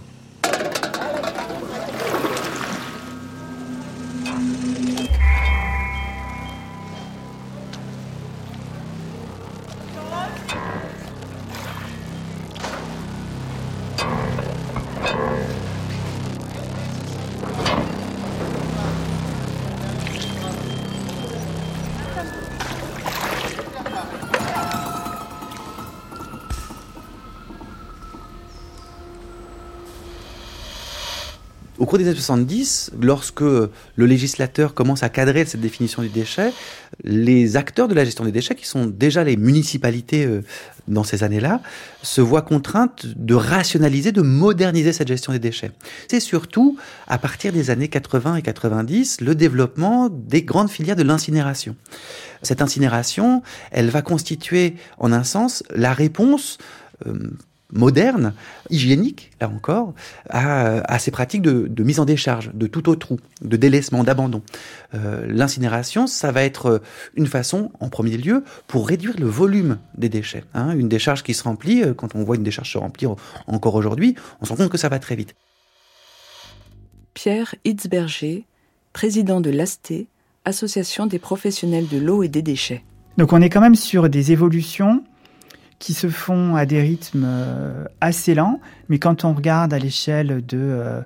Au cours des années 70, lorsque le législateur commence à cadrer cette définition du déchet, les acteurs de la gestion des déchets, qui sont déjà les municipalités dans ces années-là, se voient contraintes de rationaliser, de moderniser cette gestion des déchets. C'est surtout, à partir des années 80 et 90, le développement des grandes filières de l'incinération. Cette incinération, elle va constituer, en un sens, la réponse moderne, hygiénique, là encore, à ces pratiques de mise en décharge, de tout au trou, de délaissement, d'abandon. L'incinération, ça va être une façon, en premier lieu, pour réduire le volume des déchets. Une décharge qui se remplit, quand on voit une décharge se remplir encore aujourd'hui, on se rend compte que ça va très vite. Pierre Hitzberger, président de l'ASTE, Association des professionnels de l'eau et des déchets. Donc on est quand même sur des évolutions qui se font à des rythmes assez lents, mais quand on regarde à l'échelle de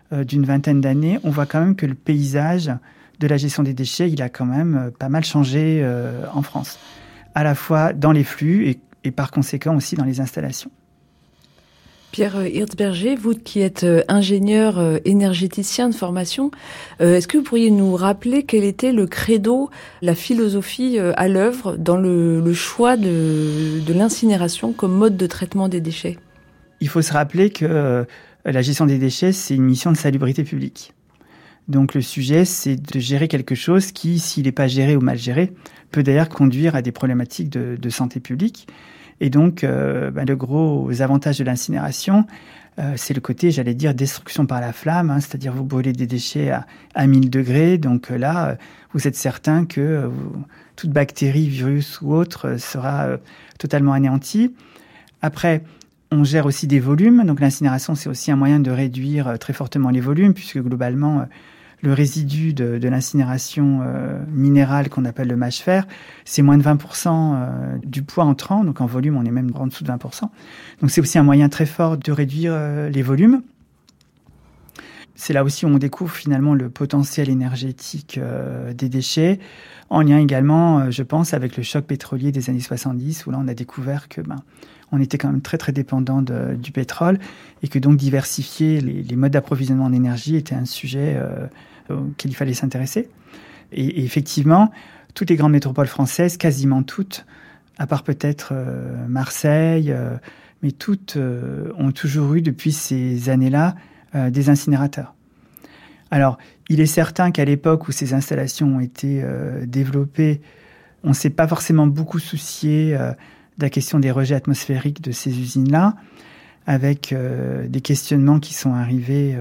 d'une vingtaine d'années, on voit quand même que le paysage de la gestion des déchets, il a quand même pas mal changé en France, à la fois dans les flux et par conséquent aussi dans les installations. Pierre Hirtzberger, vous qui êtes ingénieur énergéticien de formation, est-ce que vous pourriez nous rappeler quel était le credo, la philosophie à l'œuvre dans le choix de l'incinération comme mode de traitement des déchets ? Il faut se rappeler que la gestion des déchets, c'est une mission de salubrité publique. Donc le sujet, c'est de gérer quelque chose qui, s'il n'est pas géré ou mal géré, peut d'ailleurs conduire à des problématiques de santé publique. Et donc, le gros avantage de l'incinération, c'est le côté, j'allais dire, destruction par la flamme, c'est-à-dire vous brûlez des déchets à 1000 degrés. Donc là, vous êtes certain que toute bactérie, virus ou autre sera totalement anéantie. Après, on gère aussi des volumes. Donc l'incinération, c'est aussi un moyen de réduire très fortement les volumes, puisque globalement, le résidu de l'incinération minérale qu'on appelle le mâche-fer, c'est moins de 20% du poids entrant. Donc en volume, on est même en dessous de 20%. Donc c'est aussi un moyen très fort de réduire les volumes. C'est là aussi où on découvre finalement le potentiel énergétique des déchets, en lien également, je pense, avec le choc pétrolier des années 70, où là on a découvert que on était quand même très très dépendant du pétrole et que donc diversifier les modes d'approvisionnement en énergie était un sujet auquel il fallait s'intéresser. Et effectivement, toutes les grandes métropoles françaises, quasiment toutes, à part peut-être Marseille, mais toutes ont toujours eu depuis ces années-là des incinérateurs. Alors, il est certain qu'à l'époque où ces installations ont été développées, on ne s'est pas forcément beaucoup soucié de la question des rejets atmosphériques de ces usines-là, avec des questionnements qui sont arrivés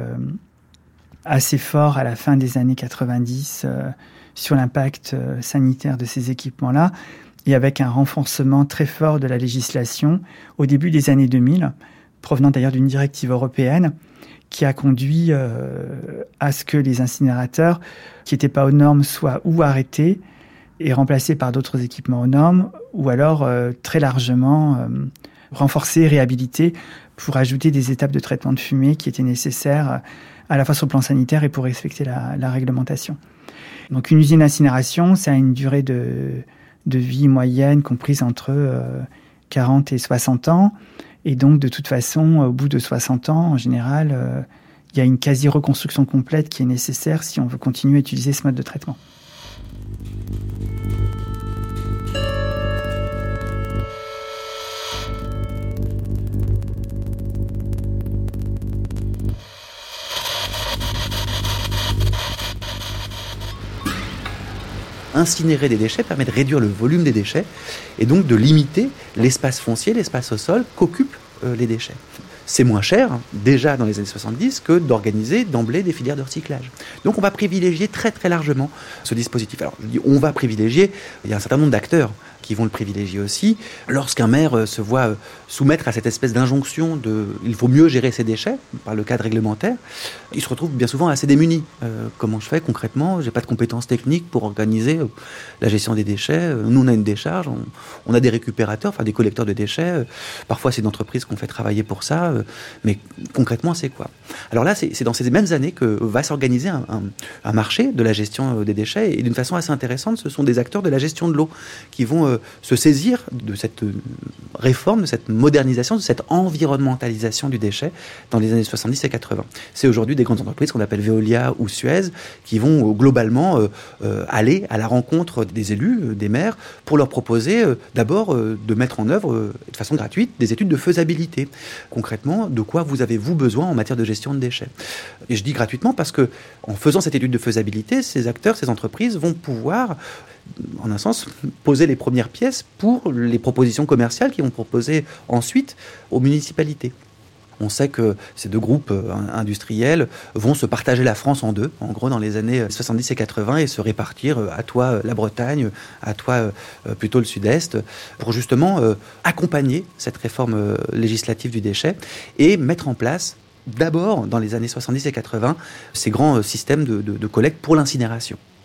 assez forts à la fin des années 90 sur l'impact sanitaire de ces équipements-là, et avec un renforcement très fort de la législation au début des années 2000, provenant d'ailleurs d'une directive européenne, qui a conduit à ce que les incinérateurs qui n'étaient pas aux normes soient ou arrêtés et remplacés par d'autres équipements aux normes, ou alors très largement renforcés, réhabilités, pour ajouter des étapes de traitement de fumée qui étaient nécessaires à la fois sur le plan sanitaire et pour respecter la réglementation. Donc une usine d'incinération, ça a une durée de vie moyenne comprise entre 40 et 60 ans. Et donc, de toute façon, au bout de 60 ans, en général, il y a une quasi-reconstruction complète qui est nécessaire si on veut continuer à utiliser ce mode de traitement. Incinérer des déchets permet de réduire le volume des déchets et donc de limiter l'espace foncier, l'espace au sol qu'occupent les déchets. C'est moins cher, déjà dans les années 70, que d'organiser d'emblée des filières de recyclage. Donc on va privilégier très très largement ce dispositif. Alors je dis on va privilégier, il y a un certain nombre d'acteurs qui vont le privilégier aussi. Lorsqu'un maire se voit soumettre à cette espèce d'injonction de « il faut mieux gérer ses déchets » par le cadre réglementaire, il se retrouve bien souvent assez démuni. Comment je fais concrètement ? J'ai pas de compétences techniques pour organiser la gestion des déchets. Nous, on a une décharge, on a des récupérateurs, enfin des collecteurs de déchets. Parfois, c'est d'entreprises qu'on fait travailler pour ça. Mais concrètement, c'est quoi ? Alors là, c'est dans ces mêmes années que va s'organiser un marché de la gestion des déchets. Et d'une façon assez intéressante, ce sont des acteurs de la gestion de l'eau qui vont se saisir de cette réforme, de cette modernisation, de cette environnementalisation du déchet dans les années 70 et 80. C'est aujourd'hui des grandes entreprises qu'on appelle Veolia ou Suez qui vont globalement aller à la rencontre des élus, des maires, pour leur proposer d'abord de mettre en œuvre de façon gratuite des études de faisabilité. Concrètement, de quoi vous avez-vous besoin en matière de gestion de déchets ? Et je dis gratuitement parce que en faisant cette étude de faisabilité, ces acteurs, ces entreprises vont pouvoir, en un sens, poser les premières pièces pour les propositions commerciales qu'ils vont proposer ensuite aux municipalités. On sait que ces deux groupes industriels vont se partager la France en deux, en gros dans les années 70 et 80, et se répartir à toi la Bretagne, à toi plutôt le Sud-Est, pour justement accompagner cette réforme législative du déchet et mettre en place, d'abord dans les années 70 et 80, ces grands systèmes de collecte pour l'incinération.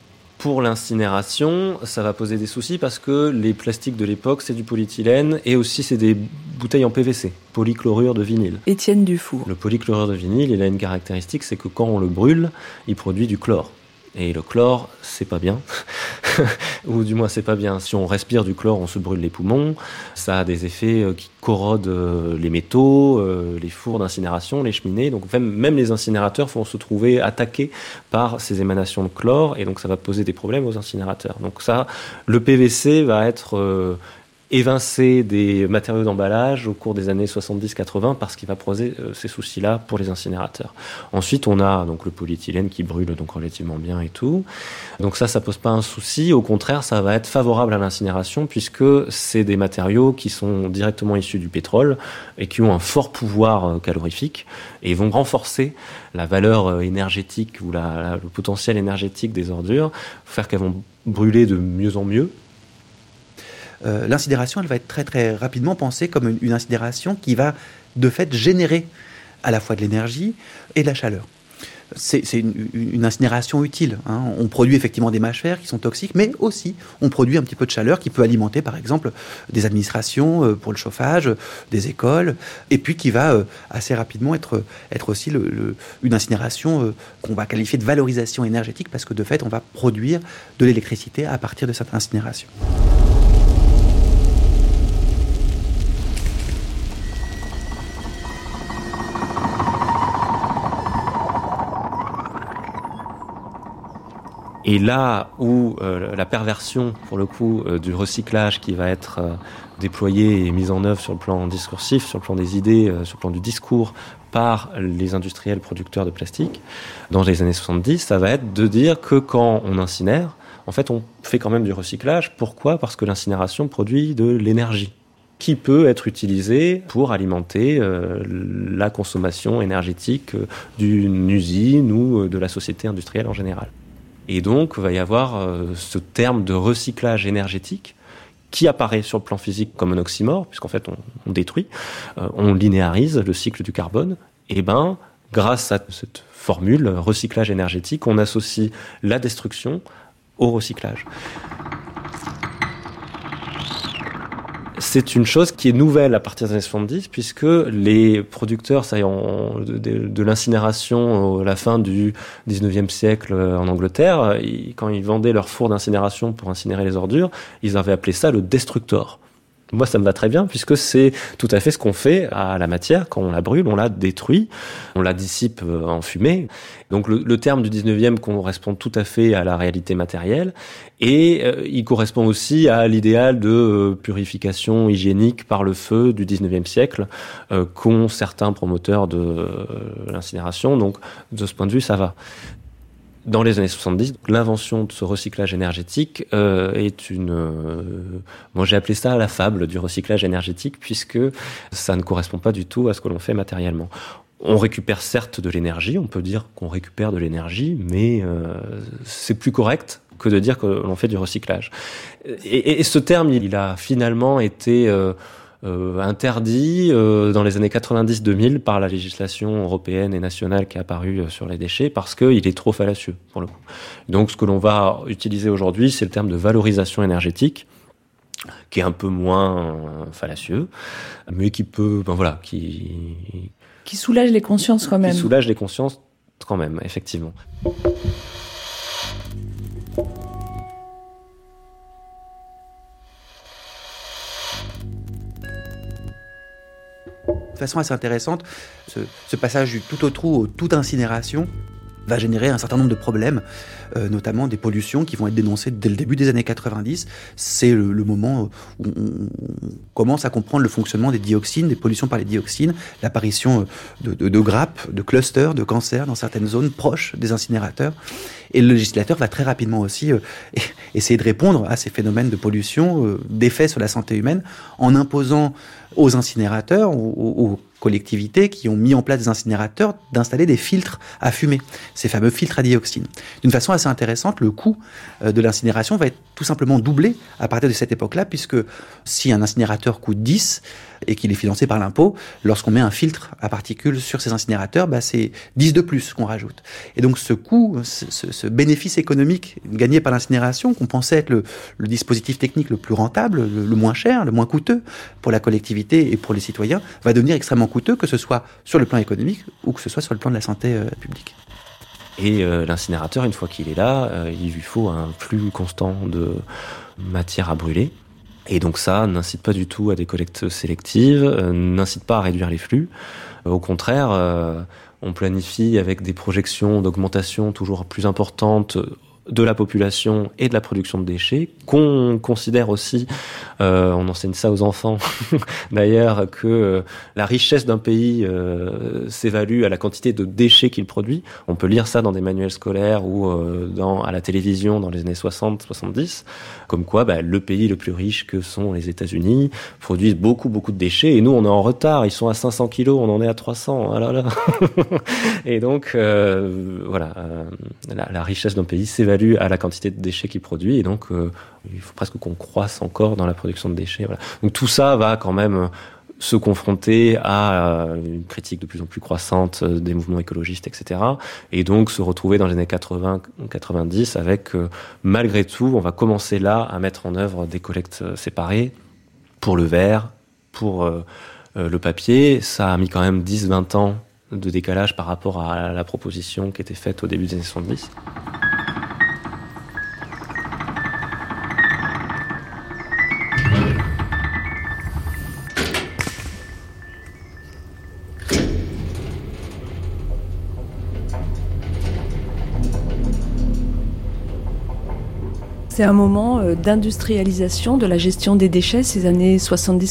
pour l'incinération, ça va poser des soucis parce que les plastiques de l'époque, c'est du polyéthylène et aussi c'est des bouteilles en PVC, polychlorure de vinyle. Étienne Dufour. Le polychlorure de vinyle, il a une caractéristique, c'est que quand on le brûle, il produit du chlore. Et le chlore, c'est pas bien. Ou du moins, c'est pas bien. Si on respire du chlore, on se brûle les poumons. Ça a des effets qui corrodent les métaux, les fours d'incinération, les cheminées. Donc même les incinérateurs vont se trouver attaqués par ces émanations de chlore. Et donc ça va poser des problèmes aux incinérateurs. Donc ça, le PVC va être évincé des matériaux d'emballage au cours des années 70-80 parce qu'il va poser ces soucis-là pour les incinérateurs. Ensuite, on a donc le polyéthylène qui brûle donc relativement bien et tout. Donc ça pose pas un souci. Au contraire, ça va être favorable à l'incinération puisque c'est des matériaux qui sont directement issus du pétrole et qui ont un fort pouvoir calorifique et vont renforcer la valeur énergétique ou le potentiel énergétique des ordures, faire qu'elles vont brûler de mieux en mieux. L'incinération, elle va être très très rapidement pensée comme une incinération qui va de fait générer à la fois de l'énergie et de la chaleur. C'est une incinération utile. On produit effectivement des mâchefers qui sont toxiques, mais aussi on produit un petit peu de chaleur qui peut alimenter par exemple des administrations pour le chauffage, des écoles, et puis qui va assez rapidement être aussi une incinération qu'on va qualifier de valorisation énergétique parce que de fait on va produire de l'électricité à partir de cette incinération. Et là où la perversion, pour le coup, du recyclage qui va être déployé et mise en œuvre sur le plan discursif, sur le plan des idées, sur le plan du discours, par les industriels producteurs de plastique, dans les années 70, ça va être de dire que quand on incinère, en fait, on fait quand même du recyclage. Pourquoi ? Parce que l'incinération produit de l'énergie qui peut être utilisée pour alimenter la consommation énergétique d'une usine ou de la société industrielle en général. Et donc, il va y avoir ce terme de recyclage énergétique qui apparaît sur le plan physique comme un oxymore, puisqu'en fait, on détruit, on linéarise le cycle du carbone. Et grâce à cette formule, recyclage énergétique, on associe la destruction au recyclage. C'est une chose qui est nouvelle à partir des années 70, puisque les producteurs de l'incinération à la fin du 19e siècle en Angleterre, quand ils vendaient leurs fours d'incinération pour incinérer les ordures, ils avaient appelé ça le destructor. Moi, ça me va très bien, puisque c'est tout à fait ce qu'on fait à la matière. Quand on la brûle, on la détruit, on la dissipe en fumée. Donc le terme du 19e correspond tout à fait à la réalité matérielle, et il correspond aussi à l'idéal de purification hygiénique par le feu du 19e siècle qu'ont certains promoteurs de l'incinération. Donc de ce point de vue, ça va. Dans les années 70, l'invention de ce recyclage énergétique est moi j'ai appelé ça la fable du recyclage énergétique, puisque ça ne correspond pas du tout à ce que l'on fait matériellement. On récupère certes de l'énergie, on peut dire qu'on récupère de l'énergie, mais c'est plus correct que de dire que l'on fait du recyclage. Et ce terme, il a finalement été interdit dans les années 90-2000 par la législation européenne et nationale qui est apparue sur les déchets, parce qu'il est trop fallacieux pour le coup. Donc ce que l'on va utiliser aujourd'hui, c'est le terme de valorisation énergétique, qui est un peu moins fallacieux, mais qui peut, qui soulage les consciences quand même. Qui soulage les consciences quand même, effectivement. De façon assez intéressante, ce passage du tout au trou au tout incinération va générer un certain nombre de problèmes, notamment des pollutions qui vont être dénoncées dès le début des années 90. C'est le moment où on commence à comprendre le fonctionnement des dioxines, des pollutions par les dioxines, l'apparition de grappes, de clusters, de cancers dans certaines zones proches des incinérateurs. Et le législateur va très rapidement aussi essayer de répondre à ces phénomènes de pollution, d'effets sur la santé humaine, en imposant aux incinérateurs, aux collectivités qui ont mis en place des incinérateurs d'installer des filtres à fumée, ces fameux filtres à dioxine. D'une façon assez intéressante, le coût de l'incinération va être tout simplement doublé à partir de cette époque-là, puisque si un incinérateur coûte 10 et qu'il est financé par l'impôt, lorsqu'on met un filtre à particules sur ces incinérateurs, c'est 10 de plus qu'on rajoute. Et donc ce coût, ce bénéfice économique gagné par l'incinération, qu'on pensait être le dispositif technique le plus rentable, le moins cher, le moins coûteux pour la collectivité et pour les citoyens, va devenir extrêmement coûteux, que ce soit sur le plan économique ou que ce soit sur le plan de la santé publique. Et l'incinérateur, une fois qu'il est là, il lui faut un flux constant de matière à brûler. Et donc ça n'incite pas du tout à des collectes sélectives, n'incite pas à réduire les flux. Au contraire, on planifie avec des projections d'augmentation toujours plus importantes de la population et de la production de déchets, qu'on considère aussi, on enseigne ça aux enfants d'ailleurs, que la richesse d'un pays s'évalue à la quantité de déchets qu'il produit. On peut lire ça dans des manuels scolaires ou à la télévision dans les années 60-70, comme quoi le pays le plus riche que sont les États-Unis produisent beaucoup de déchets, et nous on est en retard, ils sont à 500 kilos, on en est à 300, ah là là. Et donc voilà, la richesse d'un pays s'évalue à la quantité de déchets qu'il produit, et donc il faut presque qu'on croisse encore dans la production de déchets. Voilà. Donc tout ça va quand même se confronter à une critique de plus en plus croissante des mouvements écologistes, etc. Et donc se retrouver dans les années 80-90 avec, malgré tout, on va commencer là à mettre en œuvre des collectes séparées pour le verre, pour le papier. Ça a mis quand même 10-20 ans de décalage par rapport à la proposition qui était faite au début des années 70. C'est un moment d'industrialisation de la gestion des déchets, ces années 70-80 ?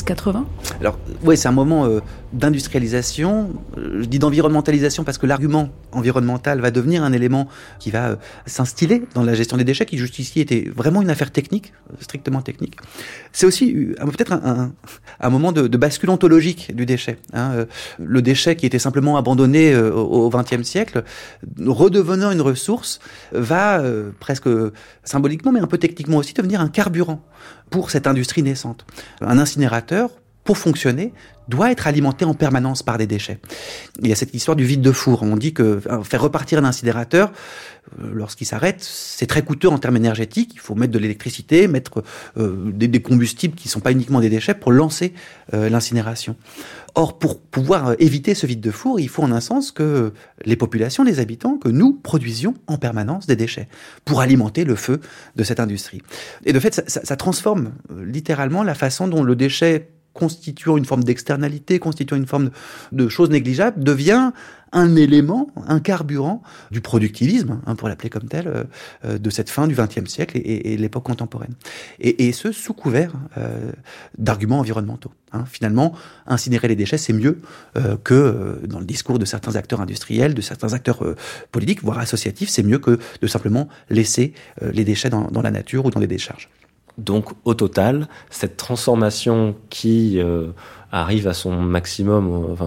Alors, oui, c'est un moment d'industrialisation, je dis d'environnementalisation parce que l'argument environnemental va devenir un élément qui va s'instiller dans la gestion des déchets, qui jusqu'ici était vraiment une affaire technique, strictement technique. C'est aussi peut-être un moment de bascule ontologique du déchet. Le déchet qui était simplement abandonné au XXe siècle, redevenant une ressource, va presque symboliquement, mais un peu techniquement aussi, devenir un carburant pour cette industrie naissante. Un incinérateur, pour fonctionner, doit être alimenté en permanence par des déchets. Il y a cette histoire du vide de four. On dit que faire repartir un incinérateur, lorsqu'il s'arrête, c'est très coûteux en termes énergétiques. Il faut mettre de l'électricité, mettre des combustibles qui ne sont pas uniquement des déchets pour lancer l'incinération. Or, pour pouvoir éviter ce vide de four, il faut en un sens que les populations, les habitants, que nous produisions en permanence des déchets pour alimenter le feu de cette industrie. Et de fait, ça transforme littéralement la façon dont le déchet, constituant une forme d'externalité, constituant une forme de chose négligeable, devient un élément, un carburant du productivisme, pour l'appeler comme tel, de cette fin du XXe siècle et l'époque contemporaine. Et ce, sous couvert d'arguments environnementaux. Finalement, incinérer les déchets, c'est mieux que, dans le discours de certains acteurs industriels, de certains acteurs politiques, voire associatifs, c'est mieux que de simplement laisser les déchets dans la nature ou dans des décharges. Donc, au total, cette transformation qui arrive à son maximum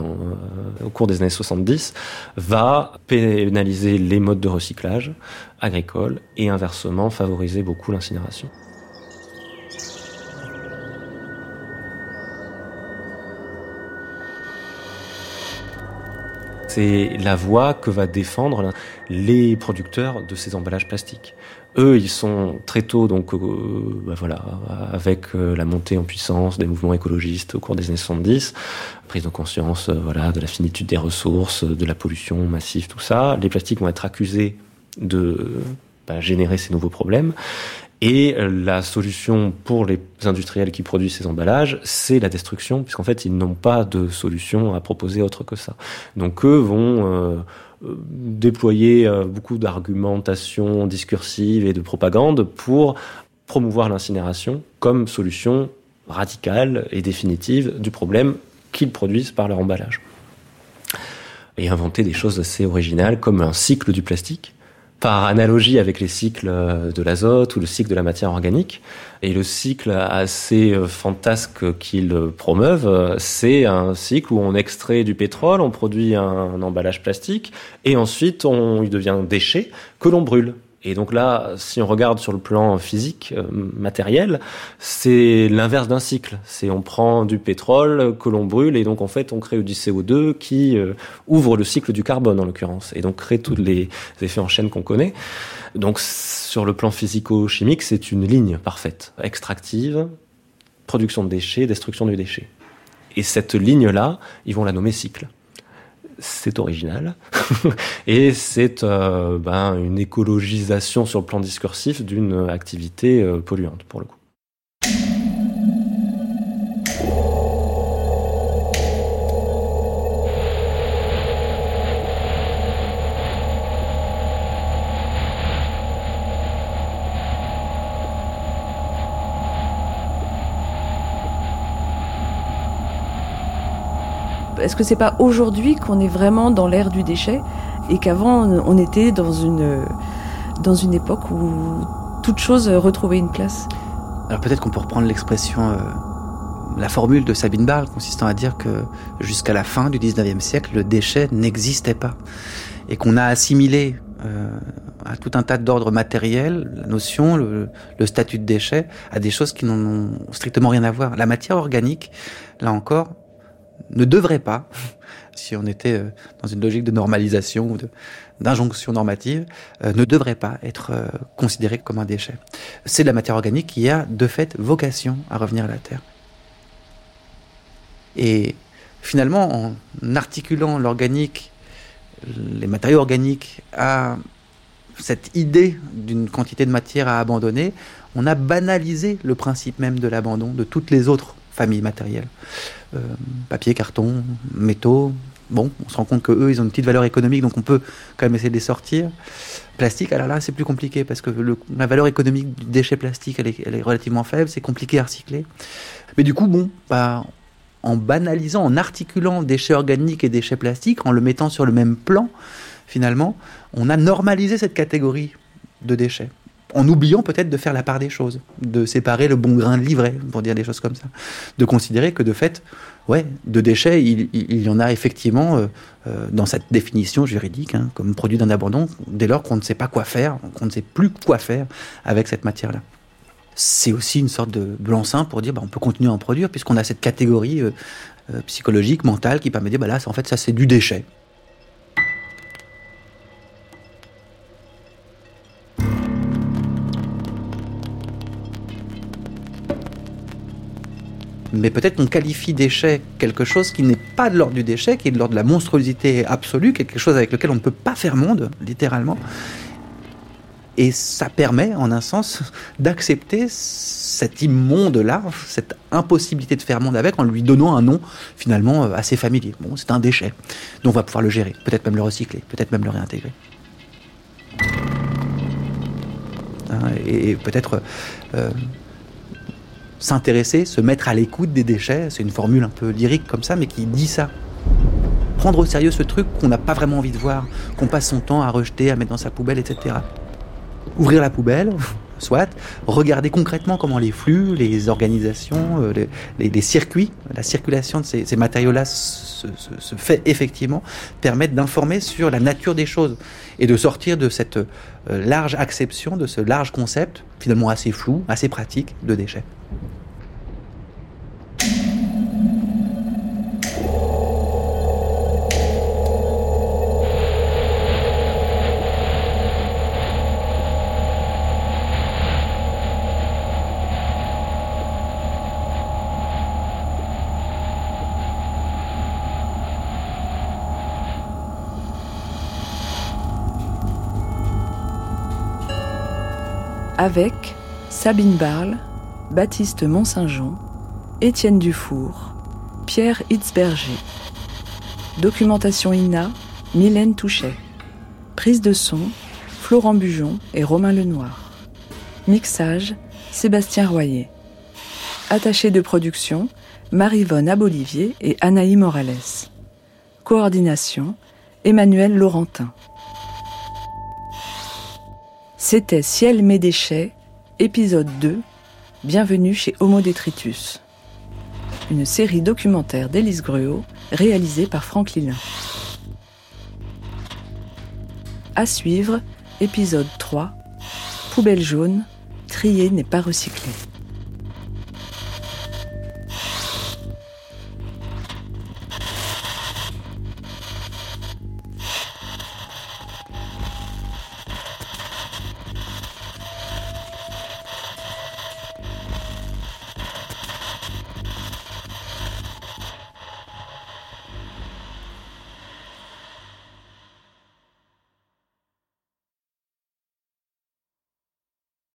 au cours des années 70 va pénaliser les modes de recyclage agricole et inversement favoriser beaucoup l'incinération. C'est la voie que va défendre les producteurs de ces emballages plastiques. Eux, ils sont très tôt, donc avec la montée en puissance des mouvements écologistes au cours des années 70, prise de conscience de la finitude des ressources, de la pollution massive, tout ça. Les plastiques vont être accusés de générer ces nouveaux problèmes. Et la solution pour les industriels qui produisent ces emballages, c'est la destruction, puisqu'en fait, ils n'ont pas de solution à proposer autre que ça. Donc eux vont déployer beaucoup d'argumentation discursive et de propagande pour promouvoir l'incinération comme solution radicale et définitive du problème qu'ils produisent par leur emballage. Et inventer des choses assez originales comme un cycle du plastique, par analogie avec les cycles de l'azote ou le cycle de la matière organique. Et le cycle assez fantasque qu'ils promeuvent, c'est un cycle où on extrait du pétrole, on produit un emballage plastique, et ensuite il devient déchet que l'on brûle. Et donc là, si on regarde sur le plan physique, matériel, c'est l'inverse d'un cycle. C'est on prend du pétrole que l'on brûle et donc en fait on crée du CO2 qui ouvre le cycle du carbone en l'occurrence et donc crée tous les effets en chaîne qu'on connaît. Donc sur le plan physico-chimique, c'est une ligne parfaite, extractive, production de déchets, destruction du déchet. Et cette ligne-là, ils vont la nommer cycle. C'est original et c'est une écologisation sur le plan discursif d'une activité polluante pour le coup. Est-ce que c'est pas aujourd'hui qu'on est vraiment dans l'ère du déchet et qu'avant on était dans une époque où toute chose retrouvait une place? Alors peut-être qu'on peut reprendre l'expression, la formule de Sabine Barl consistant à dire que jusqu'à la fin du 19e siècle, le déchet n'existait pas et qu'on a assimilé à tout un tas d'ordres matériels, la notion, le statut de déchet, à des choses qui n'en ont strictement rien à voir. La matière organique, là encore, ne devrait pas, si on était dans une logique de normalisation ou d'injonction normative, ne devrait pas être considérée comme un déchet. C'est de la matière organique qui a, de fait, vocation à revenir à la Terre. Et finalement, en articulant l'organique, les matériaux organiques à cette idée d'une quantité de matière à abandonner, on a banalisé le principe même de l'abandon de toutes les autres familles matérielles. Papier, carton, métaux. Bon, on se rend compte qu'eux, ils ont une petite valeur économique, donc on peut quand même essayer de les sortir. Plastique, alors là, c'est plus compliqué, parce que la valeur économique du déchet plastique, elle est relativement faible, c'est compliqué à recycler. Mais du coup, en banalisant, en articulant déchets organiques et déchets plastiques, en le mettant sur le même plan, finalement, on a normalisé cette catégorie de déchets. En oubliant peut-être de faire la part des choses, de séparer le bon grain de l'ivraie, pour dire des choses comme ça. De considérer que de fait, de déchets, il y en a effectivement dans cette définition juridique, comme produit d'un abandon, dès lors qu'on ne sait pas quoi faire, qu'on ne sait plus quoi faire avec cette matière-là. C'est aussi une sorte de blanc-seing pour dire on peut continuer à en produire, puisqu'on a cette catégorie psychologique, mentale, qui permet de dire là, en fait, ça c'est du déchet. Mais peut-être qu'on qualifie déchet quelque chose qui n'est pas de l'ordre du déchet, qui est de l'ordre de la monstruosité absolue, quelque chose avec lequel on ne peut pas faire monde, littéralement. Et ça permet, en un sens, d'accepter cet immonde-là, cette impossibilité de faire monde avec, en lui donnant un nom, finalement, assez familier. Bon, c'est un déchet, donc on va pouvoir le gérer, peut-être même le recycler, peut-être même le réintégrer. Et peut-être... s'intéresser, se mettre à l'écoute des déchets, c'est une formule un peu lyrique comme ça, mais qui dit ça. Prendre au sérieux ce truc qu'on n'a pas vraiment envie de voir, qu'on passe son temps à rejeter, à mettre dans sa poubelle, etc. Ouvrir la poubelle, soit, regarder concrètement comment les flux, les organisations, les circuits, la circulation de ces matériaux-là se fait effectivement, permettent d'informer sur la nature des choses et de sortir de cette large acception, de ce large concept, finalement assez flou, assez pratique, de déchets. Avec Sabine Barl, Baptiste Mont-Saint-Jean, Étienne Dufour, Pierre Hitzberger. Documentation INA, Mylène Touchet. Prise de son, Florent Bujon et Romain Lenoir. Mixage, Sébastien Royer. Attaché de production, Marie-Vonne Abolivier et Anaï Morales. Coordination, Emmanuel Laurentin. C'était Ciel mes déchets, épisode 2, bienvenue chez Homo Detritus. Une série documentaire d'Élise Gruau, réalisée par Franck Lilin. À suivre, épisode 3, Poubelle jaune, trier n'est pas recycler.